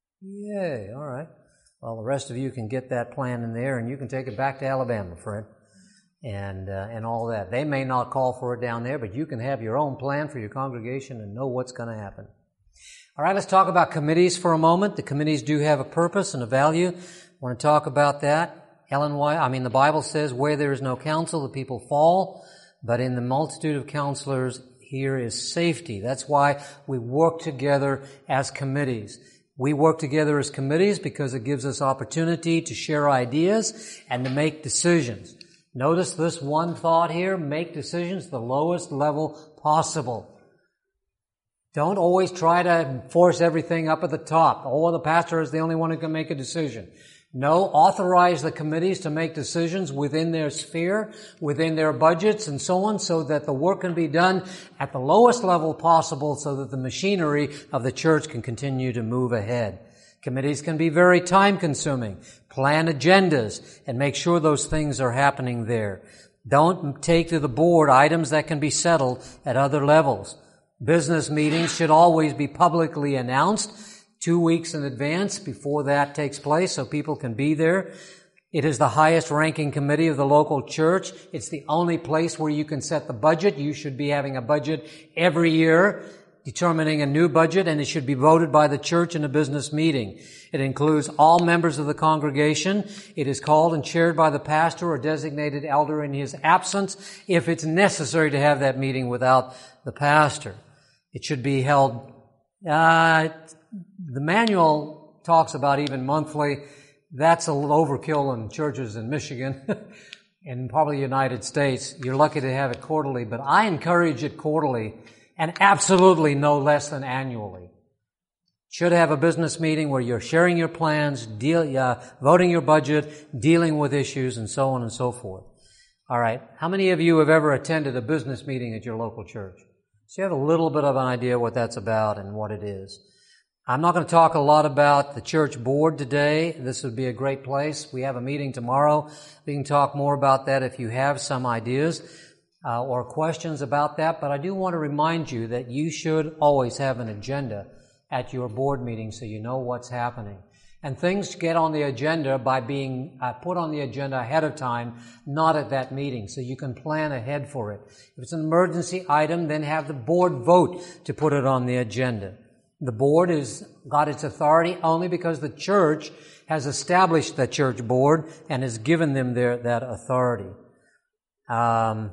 Yay, all right. Well, the rest of you can get that plan in there and you can take it back to Alabama, friend, and uh, and all that. They may not call for it down there, but you can have your own plan for your congregation and know what's going to happen. All right, let's talk about committees for a moment. The committees do have a purpose and a value. I want to talk about that. Ellen White, I mean, the Bible says, where there is no counsel, the people fall, but in the multitude of counselors, here is safety. That's why we work together as committees. We work together as committees because it gives us opportunity to share ideas and to make decisions. Notice this one thought here, make decisions at the lowest level possible. Don't always try to force everything up at the top. Oh, the pastor is the only one who can make a decision. No, authorize the committees to make decisions within their sphere, within their budgets and so on, so that the work can be done at the lowest level possible so that the machinery of the church can continue to move ahead. Committees can be very time-consuming. Plan agendas and make sure those things are happening there. Don't take to the board items that can be settled at other levels. Business meetings should always be publicly announced two weeks in advance before that takes place so people can be there. It is the highest ranking committee of the local church. It's the only place where you can set the budget. You should be having a budget every year, determining a new budget, and it should be voted by the church in a business meeting. It includes all members of the congregation. It is called and chaired by the pastor or designated elder in his absence if it's necessary to have that meeting without the pastor. It should be held uh The manual talks about even monthly. That's a little overkill in churches in Michigan and probably the United States. You're lucky to have it quarterly, but I encourage it quarterly and absolutely no less than annually. Should have a business meeting where you're sharing your plans, deal, uh, voting your budget, dealing with issues, and so on and so forth. All right. How many of you have ever attended a business meeting at your local church? So you have a little bit of an idea what that's about and what it is. I'm not going to talk a lot about the church board today. This would be a great place. We have a meeting tomorrow. We can talk more about that if you have some ideas uh, or questions about that. But I do want to remind you that you should always have an agenda at your board meeting so you know what's happening. And things get on the agenda by being uh, put on the agenda ahead of time, not at that meeting, so you can plan ahead for it. If it's an emergency item, then have the board vote to put it on the agenda. The board has got its authority only because the church has established the church board and has given them their, that authority. Um,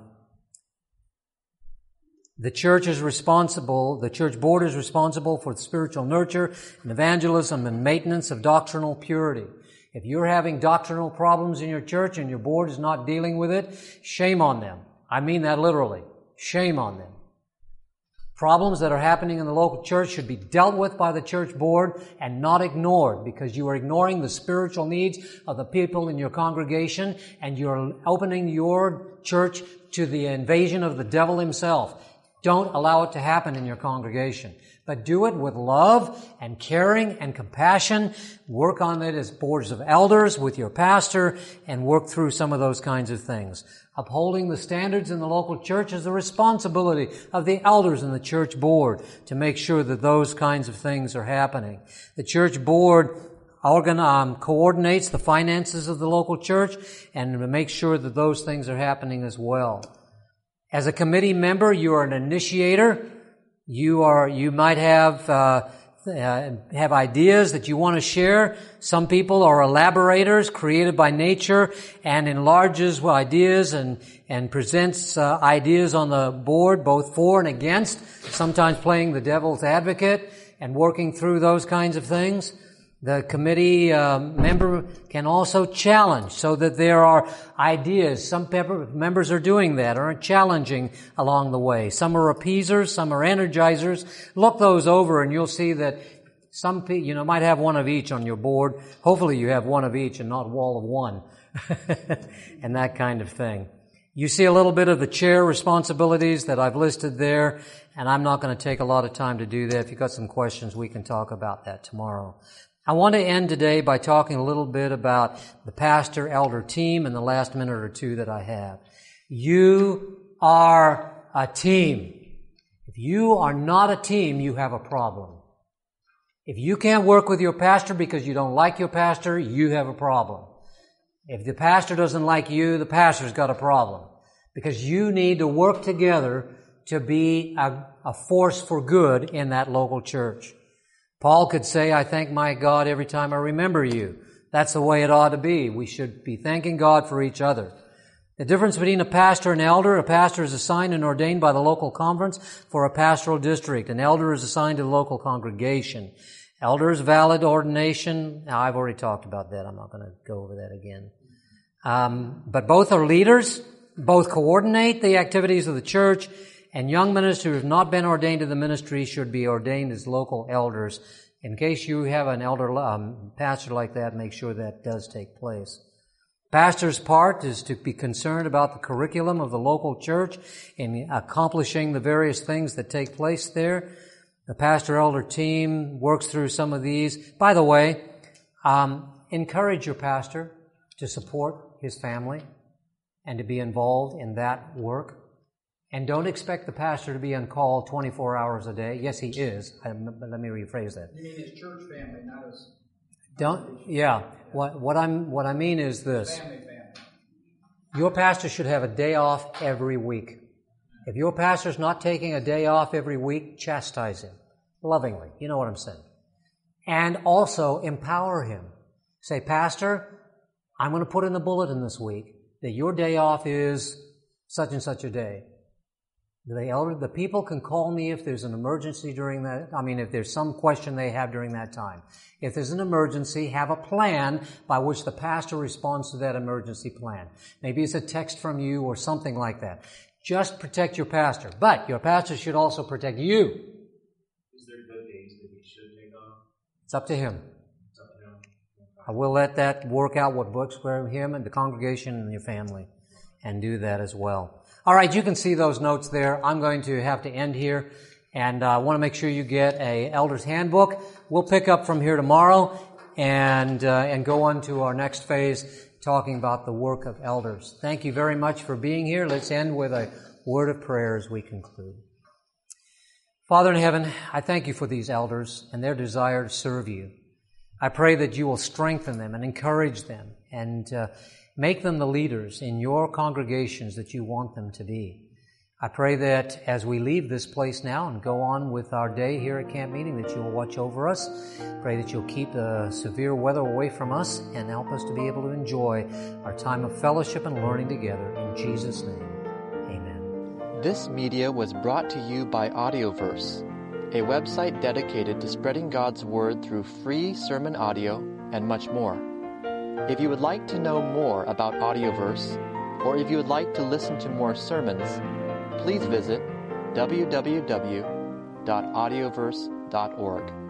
The church is responsible, the church board is responsible for the spiritual nurture and evangelism and maintenance of doctrinal purity. If you're having doctrinal problems in your church and your board is not dealing with it, shame on them. I mean that literally. Shame on them. Problems that are happening in the local church should be dealt with by the church board and not ignored, because you are ignoring the spiritual needs of the people in your congregation and you're opening your church to the invasion of the devil himself. Don't allow it to happen in your congregation, but do it with love and caring and compassion. Work on it as boards of elders with your pastor and work through some of those kinds of things. Upholding the standards in the local church is the responsibility of the elders and the church board to make sure that those kinds of things are happening. The church board organ, um, coordinates the finances of the local church and makes sure that those things are happening as well. As a committee member, you are an initiator. You are, you might have, uh, uh, have ideas that you want to share. Some people are elaborators, created by nature, and enlarges ideas and, and presents, uh, ideas on the board, both for and against, sometimes playing the devil's advocate and working through those kinds of things. The committee uh, member can also challenge so that there are ideas. Some members are doing that, or are challenging along the way. Some are appeasers, some are energizers. Look those over and you'll see that some people, you know, might have one of each on your board. Hopefully you have one of each and not wall of one. And that kind of thing. You see a little bit of the chair responsibilities that I've listed there, and I'm not going to take a lot of time to do that. If you've got some questions, we can talk about that tomorrow. I want to end today by talking a little bit about the pastor-elder team in the last minute or two that I have. You are a team. If you are not a team, you have a problem. If you can't work with your pastor because you don't like your pastor, you have a problem. If the pastor doesn't like you, the pastor's got a problem. Because you need to work together to be a, a force for good in that local church. Paul could say, I thank my God every time I remember you. That's the way it ought to be. We should be thanking God for each other. The difference between a pastor and elder, a pastor is assigned and ordained by the local conference for a pastoral district. An elder is assigned to the local congregation. Elder is valid ordination. Now, I've already talked about that. I'm not going to go over that again. Um, but both are leaders. Both coordinate the activities of the church. And young ministers who have not been ordained to the ministry should be ordained as local elders. In case you have an elder um, pastor like that, make sure that does take place. Pastor's part is to be concerned about the curriculum of the local church in accomplishing the various things that take place there. The pastor-elder team works through some of these. By the way, um, encourage your pastor to support his family and to be involved in that work. And don't expect the pastor to be on call twenty-four hours a day. Yes, he is. I, let me rephrase that. You mean his church family, not his... Don't, yeah. What, what I'm, what I mean is this. Family, family. Your pastor should have a day off every week. If your pastor's not taking a day off every week, chastise him lovingly. You know what I'm saying. And also empower him. Say, Pastor, I'm going to put in the bulletin this week that your day off is such and such a day. The elder, the people can call me if there's an emergency during that, I mean, if there's some question they have during that time. If there's an emergency, have a plan by which the pastor responds to that emergency plan. Maybe it's a text from you or something like that. Just protect your pastor. But your pastor should also protect you. Is there good days that we should take off? It's up to him. It's up to him. I will let that work out what works for him and the congregation and your family, and do that as well. All right, you can see those notes there. I'm going to have to end here And I want to make sure you get a Elder's Handbook. We'll pick up from here tomorrow and uh, and go on to our next phase, talking about the work of elders. Thank you very much for being here. Let's end with a word of prayer as we conclude. Father in heaven, I thank you for these elders and their desire to serve you. I pray that you will strengthen them and encourage them and uh, make them the leaders in your congregations that you want them to be. I pray that as we leave this place now and go on with our day here at Camp Meeting, that you will watch over us. Pray that you'll keep the severe weather away from us and help us to be able to enjoy our time of fellowship and learning together. In Jesus' name, amen. This media was brought to you by Audioverse, a website dedicated to spreading God's Word through free sermon audio and much more. If you would like to know more about Audioverse, or if you would like to listen to more sermons, please visit w w w dot audioverse dot org.